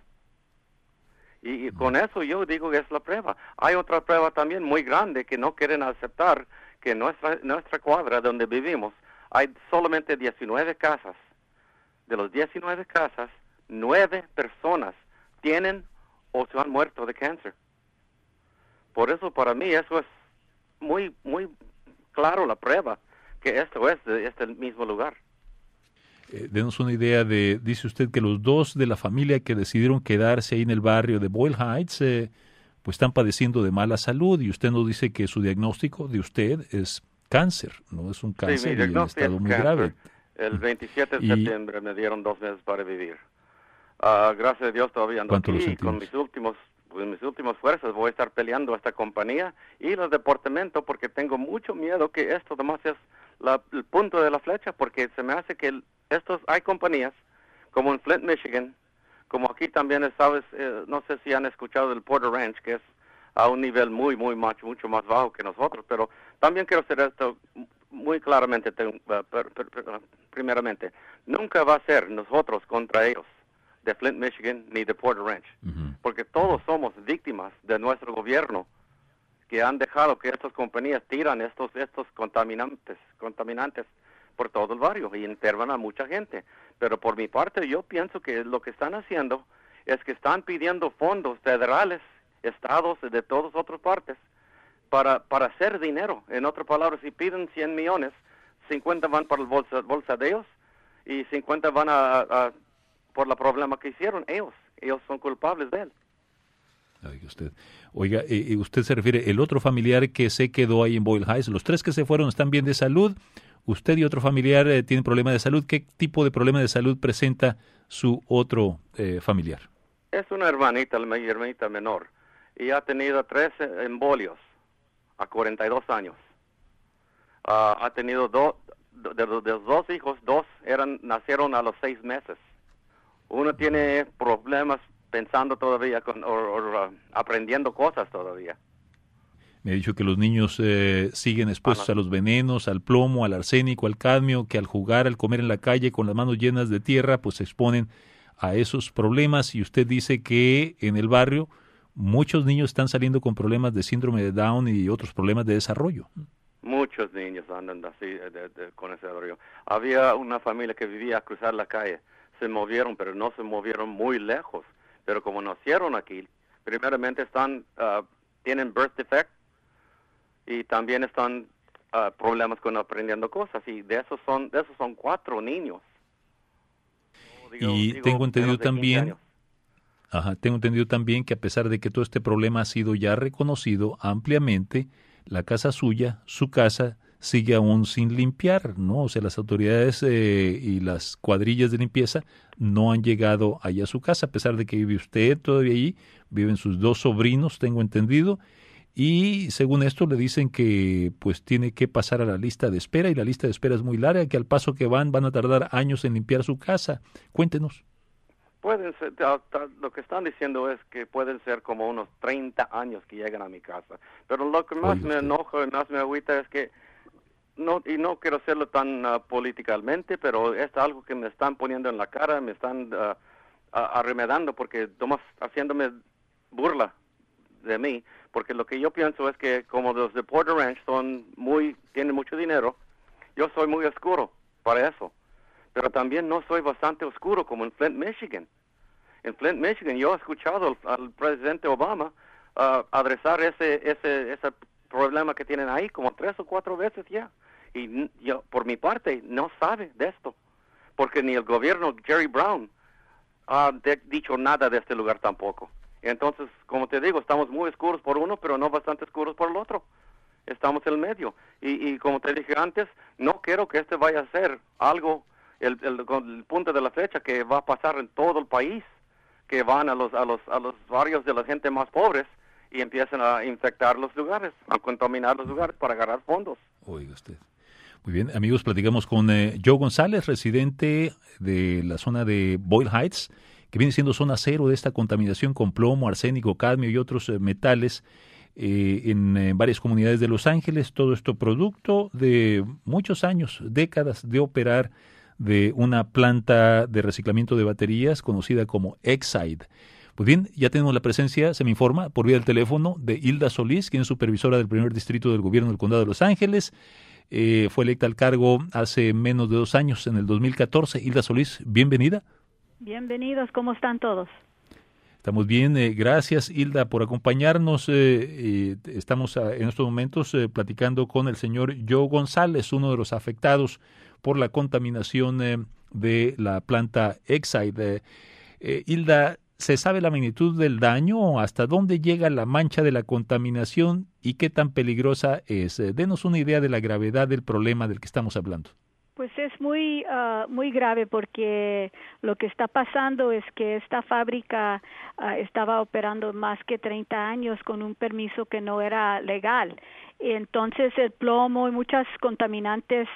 Y con eso yo digo que es la prueba. Hay otra prueba también muy grande que no quieren aceptar, que en nuestra cuadra donde vivimos hay solamente 19 casas. De los 19 casas, 9 personas tienen o se han muerto de cáncer. Por eso para mí eso es muy, muy claro la prueba que esto es de este mismo lugar. Denos una idea dice usted que los 2 de la familia que decidieron quedarse ahí en el barrio de Boyle Heights, pues están padeciendo de mala salud, y usted nos dice que su diagnóstico de usted es cáncer, ¿no? Es un cáncer y en estado muy grave. El 27 de septiembre me dieron 2 meses para vivir. Gracias a Dios todavía ando aquí y con mis últimas fuerzas voy a estar peleando a esta compañía y los departamentos porque tengo mucho miedo que esto además es el punto de la flecha, porque se me hace que hay compañías como en Flint, Michigan, como aquí también, sabes, no sé si han escuchado del Porter Ranch, que es a un nivel mucho más bajo que nosotros, pero también quiero hacer esto muy claramente. Primeramente, nunca va a ser nosotros contra ellos de Flint, Michigan, ni de Porter Ranch, porque todos somos víctimas de nuestro gobierno que han dejado que estas compañías tiran estos contaminantes por todo el barrio y enferman a mucha gente. Pero por mi parte yo pienso que lo que están haciendo es que están pidiendo fondos federales, estados de todas otras partes para hacer dinero. En otras palabras, si piden 100 millones, 50 van para la bolsa de ellos y 50 van por el problema que hicieron ellos. Ellos son culpables de él. Oiga, usted se refiere, el otro familiar que se quedó ahí en Boyle Heights, los 3 que se fueron están bien de salud, usted y otro familiar tienen problemas de salud. ¿Qué tipo de problema de salud presenta su otro familiar? Es una hermanita, mi hermanita menor, y ha tenido 3 embolios a 42 años. Ha tenido de los 2 hijos, 2 nacieron a los 6 meses. Uno tiene problemas pensando todavía aprendiendo cosas todavía. Me ha dicho que los niños siguen expuestos a los venenos, al plomo, al arsénico, al cadmio, que al jugar, al comer en la calle con las manos llenas de tierra, pues se exponen a esos problemas. Y usted dice que en el barrio muchos niños están saliendo con problemas de síndrome de Down y otros problemas de desarrollo. Muchos niños andan así con ese desarrollo. Había una familia que vivía a cruzar la calle. Se movieron, pero no se movieron muy lejos. Pero como nacieron aquí, primeramente tienen birth defect y también están problemas con aprendiendo cosas. Y de esos son 4 niños. Tengo entendido también, tengo entendido también que a pesar de que todo este problema ha sido ya reconocido ampliamente, la casa suya, su casa, sigue aún sin limpiar, ¿no? O sea, las autoridades y las cuadrillas de limpieza no han llegado allá a su casa, a pesar de que vive usted todavía allí, viven sus 2 sobrinos, tengo entendido, y según esto le dicen que pues tiene que pasar a la lista de espera, y la lista de espera es muy larga, que al paso que van a tardar años en limpiar su casa. Cuéntenos. Pueden ser, lo que están diciendo es que pueden ser como unos 30 años que llegan a mi casa. Pero lo que más me enoja y más me agüita es que, no quiero hacerlo tan políticamente, pero es algo que me están poniendo en la cara, me están arremedando, porque nomás haciéndome burla de mí, porque lo que yo pienso es que como los de Porter Ranch tienen mucho dinero, yo soy muy oscuro para eso. Pero también no soy bastante oscuro como en Flint, Michigan. En Flint, Michigan, yo he escuchado al presidente Obama adresar ese problema que tienen ahí como 3 o 4 veces ya. Y yo, por mi parte, no sabe de esto. Porque ni el gobierno Jerry Brown ha dicho nada de este lugar tampoco. Entonces, como te digo, estamos muy oscuros por uno, pero no bastante oscuros por el otro. Estamos en el medio. Y como te dije antes, no quiero que este vaya a ser algo el punto de la flecha que va a pasar en todo el país, que van a los barrios de la gente más pobres y empiezan a infectar los lugares, a contaminar los lugares para agarrar fondos. Oiga usted. Muy bien, amigos, platicamos con Joe González, residente de la zona de Boyle Heights, que viene siendo zona cero de esta contaminación con plomo, arsénico, cadmio y otros metales en varias comunidades de Los Ángeles. Todo esto producto de muchos años, décadas de operar de una planta de reciclamiento de baterías conocida como Exide. Pues bien, ya tenemos la presencia, se me informa, por vía del teléfono, de Hilda Solís, quien es supervisora del primer distrito del gobierno del Condado de Los Ángeles. Fue electa al cargo hace menos de 2 años, en el 2014. Hilda Solís, bienvenida. Bienvenidos, ¿cómo están todos? Estamos bien, gracias Hilda por acompañarnos. Estamos en estos momentos platicando con el señor Joe González, uno de los afectados por la contaminación de la planta Exide. Hilda, ¿se sabe la magnitud del daño? ¿Hasta dónde llega la mancha de la contaminación y qué tan peligrosa es? Denos una idea de la gravedad del problema del que estamos hablando. Pues es muy grave porque lo que está pasando es que esta fábrica estaba operando más que 30 años con un permiso que no era legal. Entonces el plomo y muchas contaminantes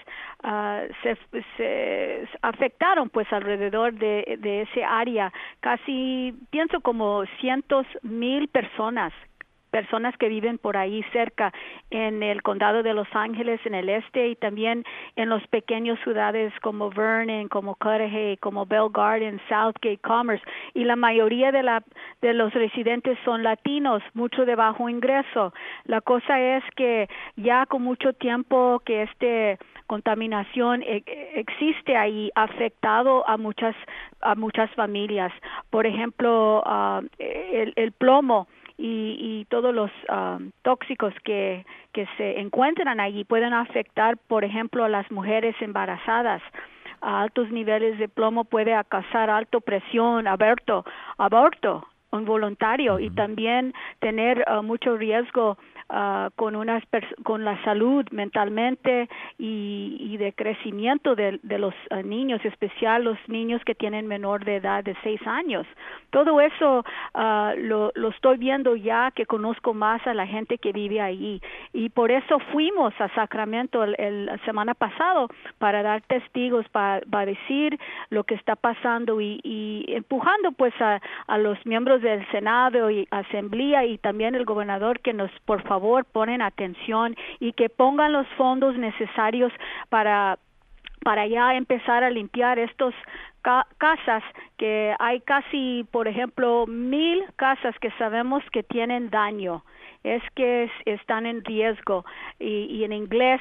se afectaron pues alrededor de ese área. Casi pienso como 100,000 personas que viven por ahí cerca en el condado de Los Ángeles, en el este, y también en las pequeñas ciudades como Vernon, como Cudahy, como Bell Garden, Southgate, Commerce, y la mayoría de los residentes son latinos, mucho de bajo ingreso. La cosa es que ya con mucho tiempo que contaminación existe ahí, ha afectado a muchas familias. Por ejemplo, el plomo y todos los tóxicos que se encuentran allí pueden afectar, por ejemplo, a las mujeres embarazadas. A altos niveles de plomo puede causar alta presión, aborto involuntario, y también tener mucho riesgo con la salud mentalmente y de crecimiento de los niños, especial los niños que tienen menor de edad de 6 años. Todo eso lo estoy viendo ya que conozco más a la gente que vive ahí, y por eso fuimos a Sacramento la semana pasado para dar testigos, para decir lo que está pasando y empujando pues a los miembros del Senado y Asamblea y también el gobernador que nos por favor ponen atención y que pongan los fondos necesarios para ya empezar a limpiar estos casas, que hay casi, por ejemplo, 1,000 casas que sabemos que tienen daño, es que están en riesgo, y en inglés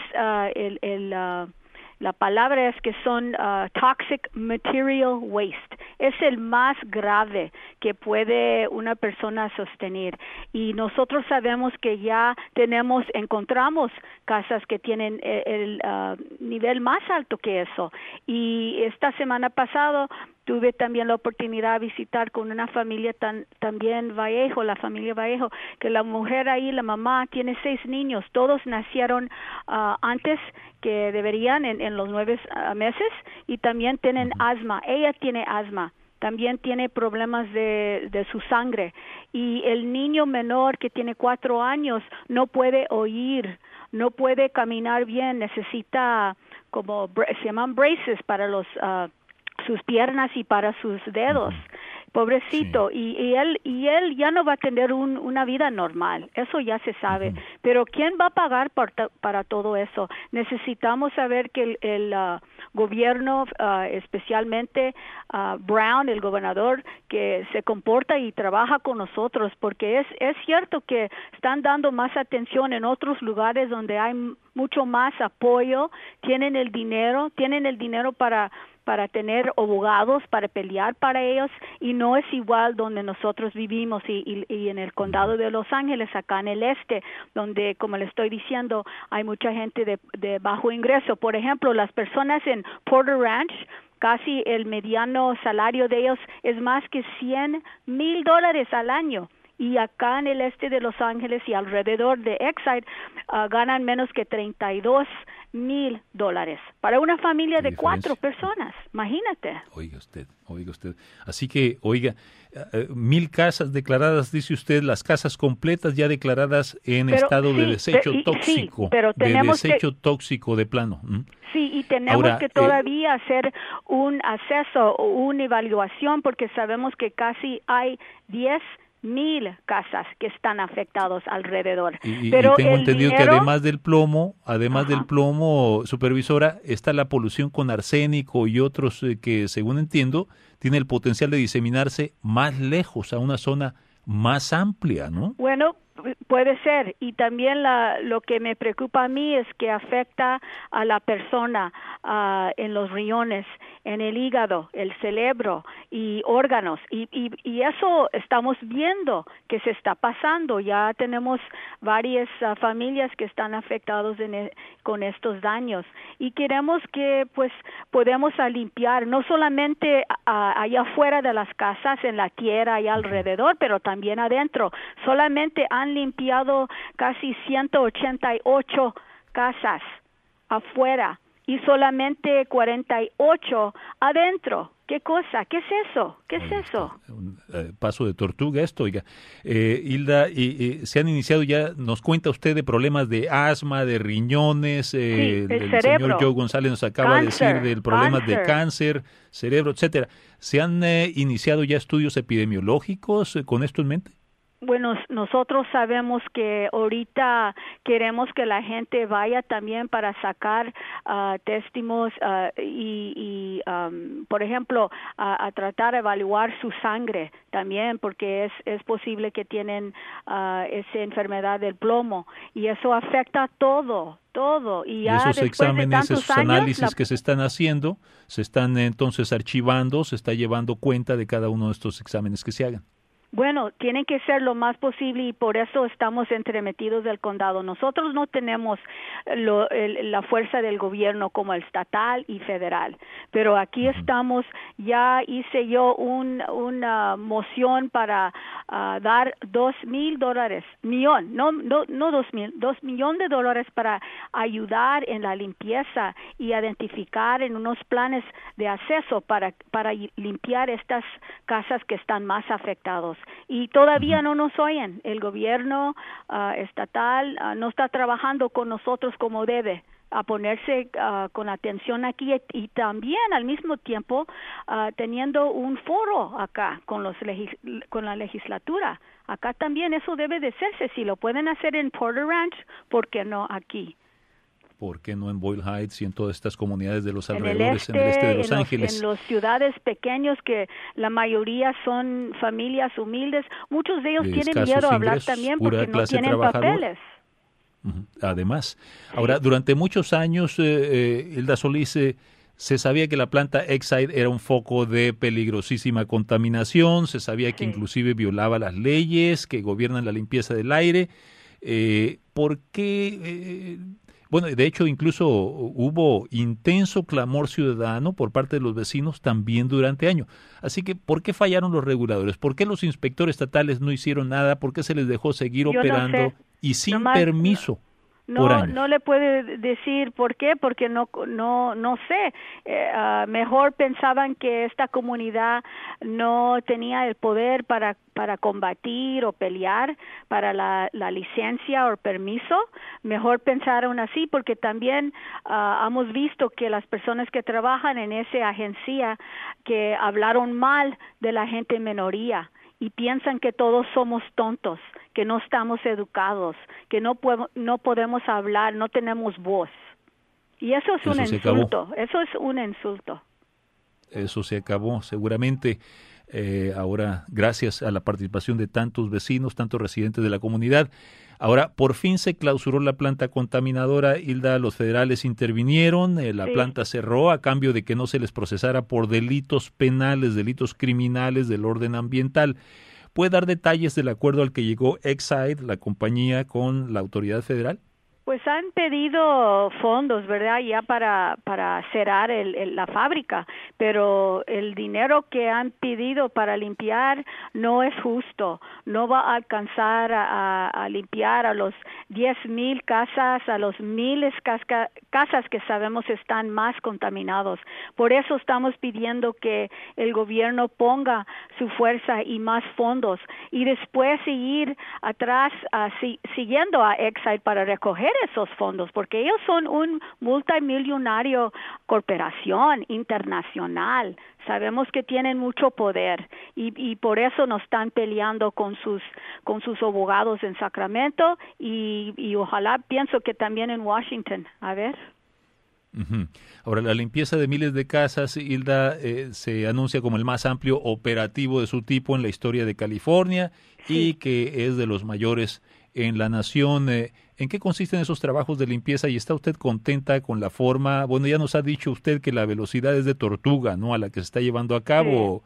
la palabra es que son toxic material waste. Es el más grave que puede una persona sostener. Y nosotros sabemos que ya encontramos casas que tienen el nivel más alto que eso. Y esta semana pasada tuve también la oportunidad de visitar con una familia también Vallejo, la familia Vallejo, que la mujer ahí, la mamá, tiene 6 niños. Todos nacieron antes que deberían en los 9 meses, y también tienen asma. Ella tiene asma. También tiene problemas de su sangre. Y el niño menor que tiene 4 años no puede oír, no puede caminar bien, necesita se llaman braces para sus piernas y para sus dedos. Pobrecito, sí. y él ya no va a tener una vida normal, eso ya se sabe. Pero ¿quién va a pagar para todo eso? Necesitamos saber que el gobierno, especialmente Brown, el gobernador, que se comporta y trabaja con nosotros, porque es cierto que están dando más atención en otros lugares donde hay mucho más apoyo, tienen el dinero para tener abogados, para pelear para ellos, y no es igual donde nosotros vivimos y en el condado de Los Ángeles, acá en el este, donde, como le estoy diciendo, hay mucha gente de bajo ingreso. Por ejemplo, las personas en Porter Ranch, casi el mediano salario de ellos es más que $100,000 al año. Y acá en el este de Los Ángeles y alrededor de Exide ganan menos que $32,000 para una familia de 4 personas. Imagínate. Oiga usted. Así que, 1,000 casas declaradas, dice usted, las casas completas ya declaradas en estado de desecho tóxico, tóxico de plano. Sí, y tenemos que todavía hacer un acceso o una evaluación, porque sabemos que casi hay 10,000 casas que están afectados alrededor. Pero tengo entendido que además del plomo, supervisora, está la polución con arsénico y otros que, según entiendo, tiene el potencial de diseminarse más lejos, a una zona más amplia, ¿no? Bueno, puede ser, y también lo que me preocupa a mí es que afecta a la persona en los riñones, en el hígado, el cerebro y órganos, y eso estamos viendo que se está pasando. Ya tenemos varias familias que están afectados con estos daños, y queremos que pues podemos limpiar no solamente allá afuera de las casas, en la tierra y alrededor, pero también adentro. Solamente han limpiado casi 188 casas afuera y solamente 48 adentro. ¿Qué cosa? ¿Qué es eso? ¿Qué es eso? Un paso de tortuga esto, oiga. Hilda, se han iniciado ya, nos cuenta usted de problemas de asma, de riñones, sí, el cerebro. Señor Joe González nos acaba de decir del problemas de cáncer, cerebro, etcétera. ¿Se han iniciado ya estudios epidemiológicos con esto en mente? Bueno, nosotros sabemos que ahorita queremos que la gente vaya también para sacar testimonios por ejemplo, a tratar de evaluar su sangre también, porque es posible que tienen esa enfermedad del plomo, y eso afecta todo. Y ya esos exámenes, esos análisis que se están haciendo, se están entonces archivando, se está llevando cuenta de cada uno de estos exámenes que se hagan. Bueno, tienen que ser lo más posible y por eso estamos entremetidos del condado. Nosotros no tenemos la fuerza del gobierno como el estatal y federal, pero aquí estamos. Ya hice yo una moción para dar $2,000,000, no $2 millones para ayudar en la limpieza y identificar en unos planes de acceso para limpiar estas casas que están más afectadas. Y todavía no nos oyen. El gobierno estatal no está trabajando con nosotros como debe, a ponerse con atención aquí y también al mismo tiempo teniendo un foro acá con la legislatura. Acá también eso debe de hacerse. Si lo pueden hacer en Porter Ranch, ¿por qué no aquí? ¿Por qué no en Boyle Heights y en todas estas comunidades de los alrededores, en el este de Los Ángeles? En las ciudades pequeñas que la mayoría son familias humildes, muchos de ellos tienen miedo a hablar también porque no tienen papeles. Además, ahora, durante muchos años, Hilda Solís, se sabía que la planta Exide era un foco de peligrosísima contaminación, se sabía que inclusive violaba las leyes que gobiernan la limpieza del aire. ¿Por qué? Bueno, de hecho, incluso hubo intenso clamor ciudadano por parte de los vecinos también durante años. Así que, ¿por qué fallaron los reguladores? ¿Por qué los inspectores estatales no hicieron nada? ¿Por qué se les dejó seguir operando y sin permiso? No le puede decir por qué, porque no sé. Mejor pensaban que esta comunidad no tenía el poder para combatir o pelear para la licencia o permiso. Mejor pensaron así, porque también hemos visto que las personas que trabajan en esa agencia que hablaron mal de la gente en minoría y piensan que todos somos tontos, que no estamos educados, que no podemos hablar, no tenemos voz. Y eso es un insulto, eso es un insulto. Eso se acabó, seguramente. Ahora, gracias a la participación de tantos vecinos, tantos residentes de la comunidad, ahora por fin se clausuró la planta contaminadora. Hilda, los federales intervinieron, la planta cerró a cambio de que no se les procesara por delitos penales, delitos criminales del orden ambiental. ¿Puede dar detalles del acuerdo al que llegó Exide, la compañía, con la autoridad federal? Pues han pedido fondos, ¿verdad? Ya para cerrar la fábrica, pero el dinero que han pedido para limpiar no es justo. No va a alcanzar a limpiar a los 10,000 casas, a los miles casas que sabemos están más contaminados. Por eso estamos pidiendo que el gobierno ponga su fuerza y más fondos y después seguir atrás, siguiendo a Exide para recoger esos fondos, porque ellos son un multimillonario corporación internacional. Sabemos que tienen mucho poder y por eso nos están peleando con sus abogados en Sacramento y ojalá pienso que también en Washington. A ver. Ahora, la limpieza de miles de casas, Hilda, se anuncia como el más amplio operativo de su tipo en la historia de California y que es de los mayores en la nación. ¿En qué consisten esos trabajos de limpieza y está usted contenta con la forma? Bueno, ya nos ha dicho usted que la velocidad es de tortuga, ¿no?, a la que se está llevando a cabo.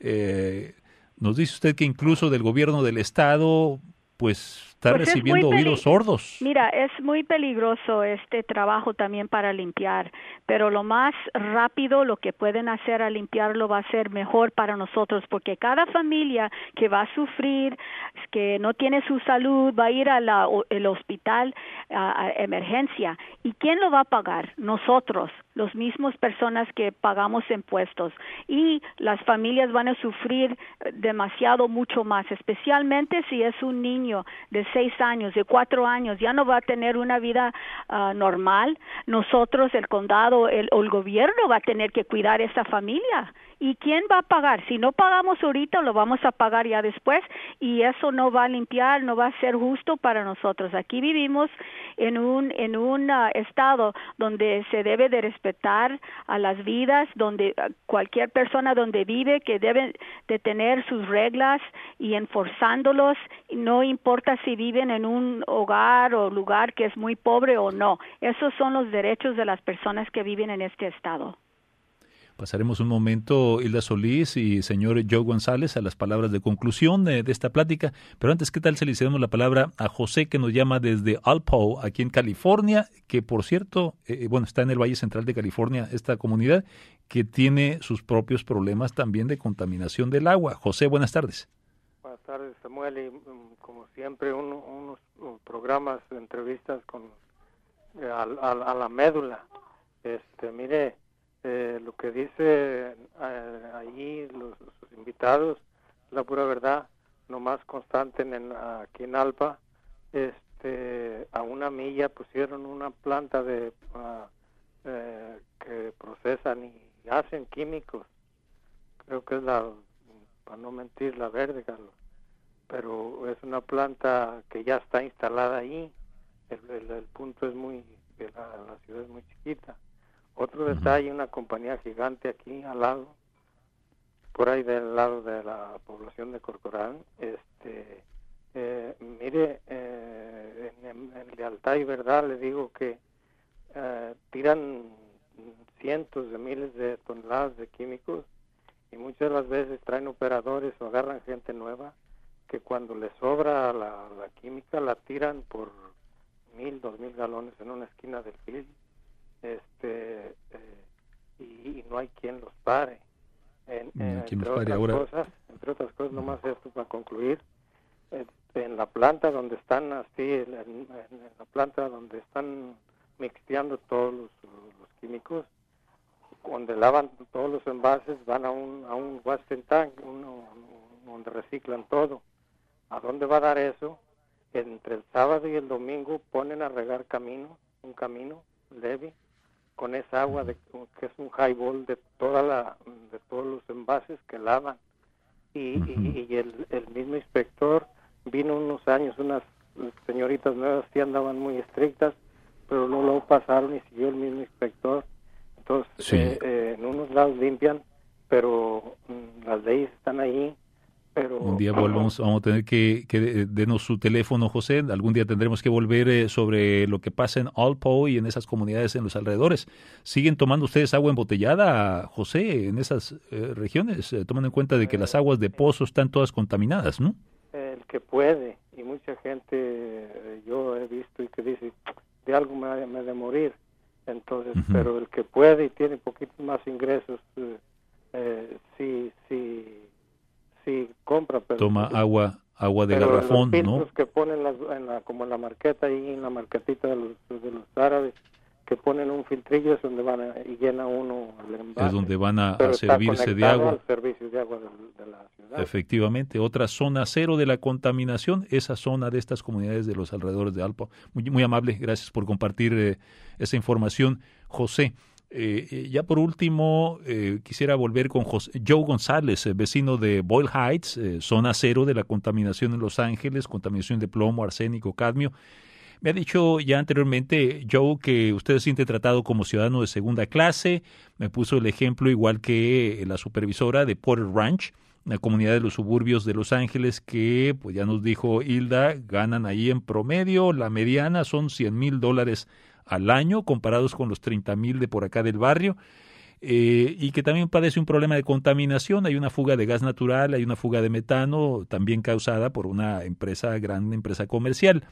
Nos dice usted que incluso del gobierno del estado, pues está recibiendo oídos sordos. Mira, es muy peligroso este trabajo también para limpiar, pero lo más rápido lo que pueden hacer a limpiarlo va a ser mejor para nosotros, porque cada familia que va a sufrir, que no tiene su salud, va a ir al hospital a emergencia. ¿Y quién lo va a pagar? Nosotros, los mismos personas que pagamos impuestos. Y las familias van a sufrir demasiado, mucho más, especialmente si es un niño de 6 años, de 4 años, ya no va a tener una vida normal. Nosotros, el condado, el gobierno va a tener que cuidar a esa familia. ¿Y quién va a pagar? Si no pagamos ahorita, lo vamos a pagar ya después y eso no va a limpiar, no va a ser justo para nosotros. Aquí vivimos en un estado donde se debe de respetar a las vidas, donde cualquier persona donde vive que debe de tener sus reglas y enforzándolos, no importa si viven en un hogar o lugar que es muy pobre o no. Esos son los derechos de las personas que viven en este estado. Pasaremos un momento, Hilda Solís y señor Joe González, a las palabras de conclusión de esta plática. Pero antes, ¿qué tal si le cedemos la palabra a José, que nos llama desde Alpo, aquí en California, que por cierto, está en el Valle Central de California, esta comunidad, que tiene sus propios problemas también de contaminación del agua. José, buenas tardes. Buenas tardes, Samuel, y como siempre, unos programas de entrevistas a la médula. Mire, lo que dice allí sus invitados, la pura verdad, nomás constante aquí en Alpa, a 1 milla pusieron una planta que procesan y hacen químicos. Creo que es para no mentir, la Verde, Carlos. Pero es una planta que ya está instalada ahí. El punto es la ciudad es muy chiquita. Otro detalle, una compañía gigante aquí al lado, por ahí del lado de la población de Corcoran, mire, en lealtad y verdad le digo que tiran cientos de miles de toneladas de químicos, y muchas de las veces traen operadores o agarran gente nueva que cuando les sobra la química la tiran por 1,000, 2,000 galones en una esquina del field, y no hay quien los pare. Entre otras cosas, nomás esto para concluir, en la planta donde están en la planta donde están mixteando todos los químicos, donde lavan todos los envases, van a un wasting tank, donde reciclan todo. ¿A dónde va a dar eso? Entre el sábado y el domingo ponen a regar un camino leve con esa agua que es un highball de todos los envases que lavan. Y el mismo inspector vino unos años, unas señoritas nuevas que andaban muy estrictas, pero no lo pasaron y siguió el mismo inspector. Entonces, sí. En unos lados limpian, pero las leyes están ahí. Pero un día vamos a tener que denos su teléfono, José. Algún día tendremos que volver sobre lo que pasa en Alpo y en esas comunidades en los alrededores. ¿Siguen tomando ustedes agua embotellada, José, en esas regiones? Tomando en cuenta de que las aguas de pozo están todas contaminadas, ¿no? El que puede, y mucha gente yo he visto y que dice, de algo me ha de morir. Entonces, pero el que puede y tiene poquitos más ingresos, sí compra, pero toma agua de garrafón, los filtros, ¿no? Que ponen como en la marqueta, ahí en la marquetita de los árabes, que ponen un filtrillo, es donde y llena uno el envase. Es donde van a pero servirse de agua. Al servicio de agua de la ciudad. Efectivamente, otra zona cero de la contaminación, esa zona de estas comunidades de los alrededores de Alpo. Muy, muy amable, gracias por compartir esa información, José. Ya por último, quisiera volver con Joe González, vecino de Boyle Heights, zona cero de la contaminación en Los Ángeles, contaminación de plomo, arsénico, cadmio. Me ha dicho ya anteriormente, Joe, que usted se siente tratado como ciudadano de segunda clase. Me puso el ejemplo, igual que la supervisora de Porter Ranch, una comunidad de los suburbios de Los Ángeles, que, pues ya nos dijo Hilda, ganan ahí en promedio, la mediana son $100,000 al año, comparados con los 30,000 de por acá del barrio, y que también padece un problema de contaminación. Hay una fuga de gas natural, hay una fuga de metano, también causada por una gran empresa comercial.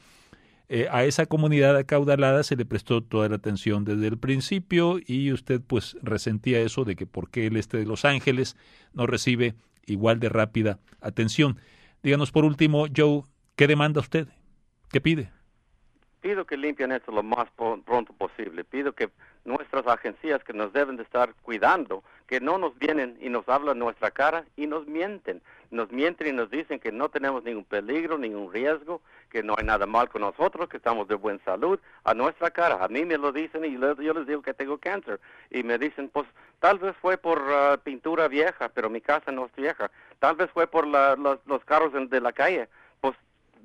A esa comunidad acaudalada se le prestó toda la atención desde el principio, y usted pues resentía eso de que por qué el este de Los Ángeles no recibe igual de rápida atención. Díganos por último, Joe, ¿qué demanda usted? ¿Qué pide? Pido que limpien esto lo más pronto posible. Pido que nuestras agencias que nos deben de estar cuidando, que no nos vienen y nos hablan nuestra cara y nos mienten. Nos mienten y nos dicen que no tenemos ningún peligro, ningún riesgo, que no hay nada mal con nosotros, que estamos de buena salud, a nuestra cara. A mí me lo dicen y yo les digo que tengo cáncer. Y me dicen, pues, tal vez fue por pintura vieja, pero mi casa no es vieja. Tal vez fue por los carros de la calle. Pues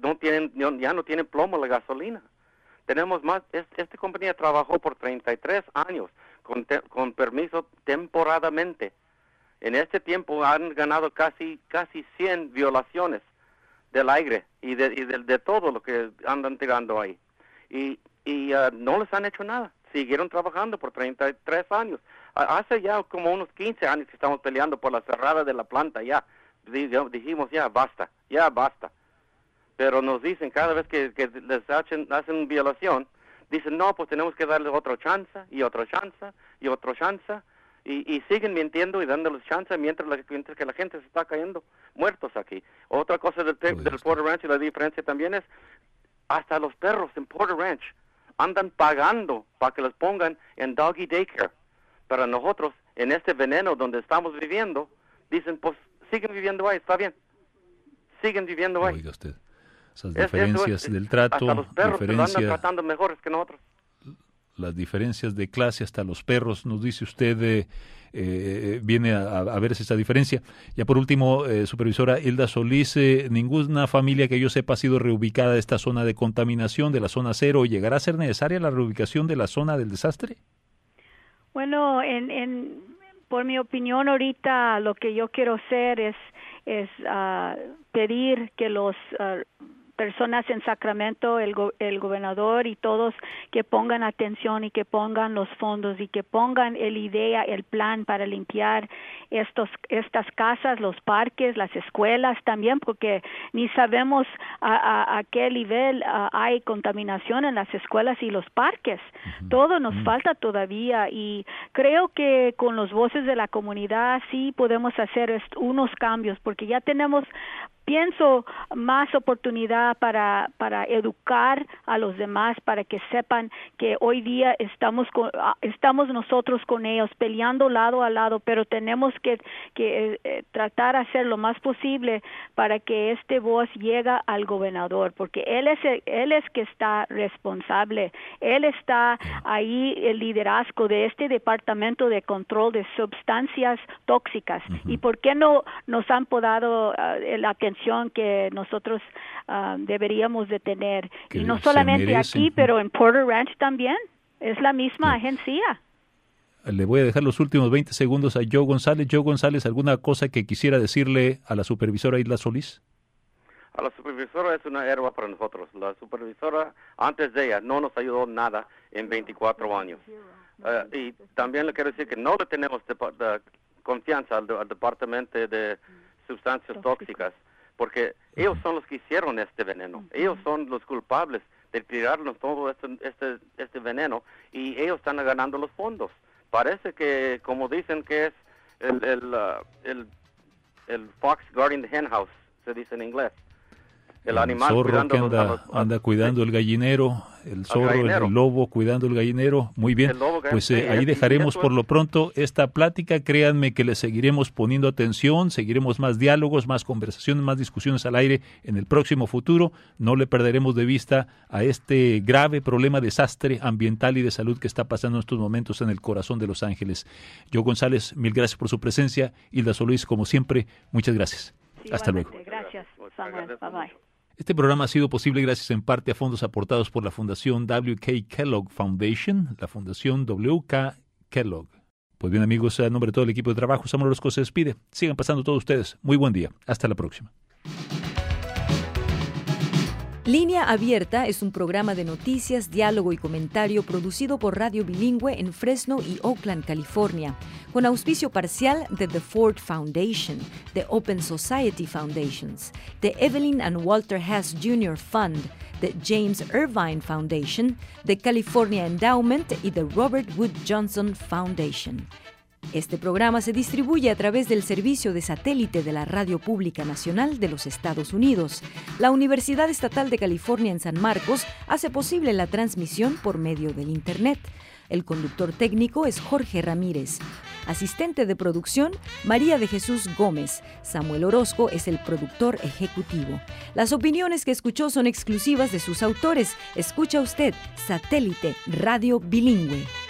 ya no tienen plomo la gasolina. Tenemos más, esta compañía trabajó por 33 años con permiso temporadamente. En este tiempo han ganado casi 100 violaciones del aire y de todo lo que andan tirando ahí. Y no les han hecho nada. Siguieron trabajando por 33 años. Hace ya como unos 15 años que estamos peleando por la cerrada de la planta, ya. Dijimos, ya basta. Pero nos dicen, cada vez que les hacen violación, dicen, no, pues tenemos que darles otra chance, y siguen mintiendo y dándoles chance mientras que la gente se está cayendo muertos aquí. Otra cosa del Porter Ranch y la diferencia también es, hasta los perros en Porter Ranch andan pagando para que los pongan en doggy daycare. Para nosotros, en este veneno donde estamos viviendo, dicen, pues siguen viviendo ahí, está bien. Siguen viviendo ahí. Oiga usted, esas diferencias del trato, hasta los perros lo andan tratando mejores que nosotros. Las diferencias de clase, hasta los perros, nos dice usted, viene a verse esa diferencia. Ya por último, supervisora Hilda Solís, ninguna familia que yo sepa ha sido reubicada de esta zona de contaminación, de la zona cero. ¿Llegará a ser necesaria la reubicación de la zona del desastre? Bueno, por mi opinión ahorita lo que yo quiero hacer es pedir que los personas en Sacramento, el gobernador y todos que pongan atención y que pongan los fondos y que pongan el plan para limpiar estas casas, los parques, las escuelas también, porque ni sabemos a qué nivel hay contaminación en las escuelas y los parques. Todo nos falta todavía, y creo que con los voces de la comunidad sí podemos hacer unos cambios, porque ya tenemos, pienso, más oportunidad para educar a los demás, para que sepan que hoy día estamos nosotros con ellos peleando lado a lado, pero tenemos que tratar de hacer lo más posible para que voz llegue al gobernador, porque él es que está responsable, él está ahí, el liderazgo de este departamento de control de sustancias tóxicas. ¿Y por qué no nos han dado la atención que nosotros deberíamos de tener? Y no solamente aquí, pero en Porter Ranch también, es la misma agencia. Le voy a dejar los últimos 20 segundos a Joe González. Joe González, ¿alguna cosa que quisiera decirle a la supervisora Hilda Solís? A la supervisora es una héroe para nosotros. La supervisora, antes de ella, no nos ayudó nada en 24 años. Y también le quiero decir que no le tenemos confianza al Departamento de Sustancias Tóxicas, porque ellos son los que hicieron este veneno. Ellos son los culpables de tirarnos todo este veneno, y ellos están ganando los fondos. Parece que, como dicen que es el fox guarding the hen house, se dice en inglés. El animal zorro que anda cuidando el gallinero, el zorro, el lobo cuidando el gallinero. Muy bien, pues ahí dejaremos por lo pronto esta plática. Créanme que le seguiremos poniendo atención, seguiremos más diálogos, más conversaciones, más discusiones al aire en el próximo futuro. No le perderemos de vista a este grave problema, desastre ambiental y de salud que está pasando en estos momentos en el corazón de Los Ángeles. Joe González, mil gracias por su presencia. Hilda Solís, como siempre, muchas gracias. Sí, hasta luego. Gracias, Samuel. Bye-bye. Este programa ha sido posible gracias en parte a fondos aportados por la Fundación W.K. Kellogg Foundation, la Fundación W.K. Kellogg. Pues bien, amigos, a nombre de todo el equipo de trabajo, Samuel Orozco se despide. Sigan pasando todos ustedes. Muy buen día. Hasta la próxima. Línea Abierta es un programa de noticias, diálogo y comentario producido por Radio Bilingüe en Fresno y Oakland, California, con auspicio parcial de The Ford Foundation, The Open Society Foundations, The Evelyn and Walter Hess Jr. Fund, The James Irvine Foundation, The California Endowment y The Robert Wood Johnson Foundation. Este programa se distribuye a través del servicio de satélite de la Radio Pública Nacional de los Estados Unidos. La Universidad Estatal de California en San Marcos hace posible la transmisión por medio del Internet. El conductor técnico es Jorge Ramírez. Asistente de producción, María de Jesús Gómez. Samuel Orozco es el productor ejecutivo. Las opiniones que escuchó son exclusivas de sus autores. Escucha usted Satélite Radio Bilingüe.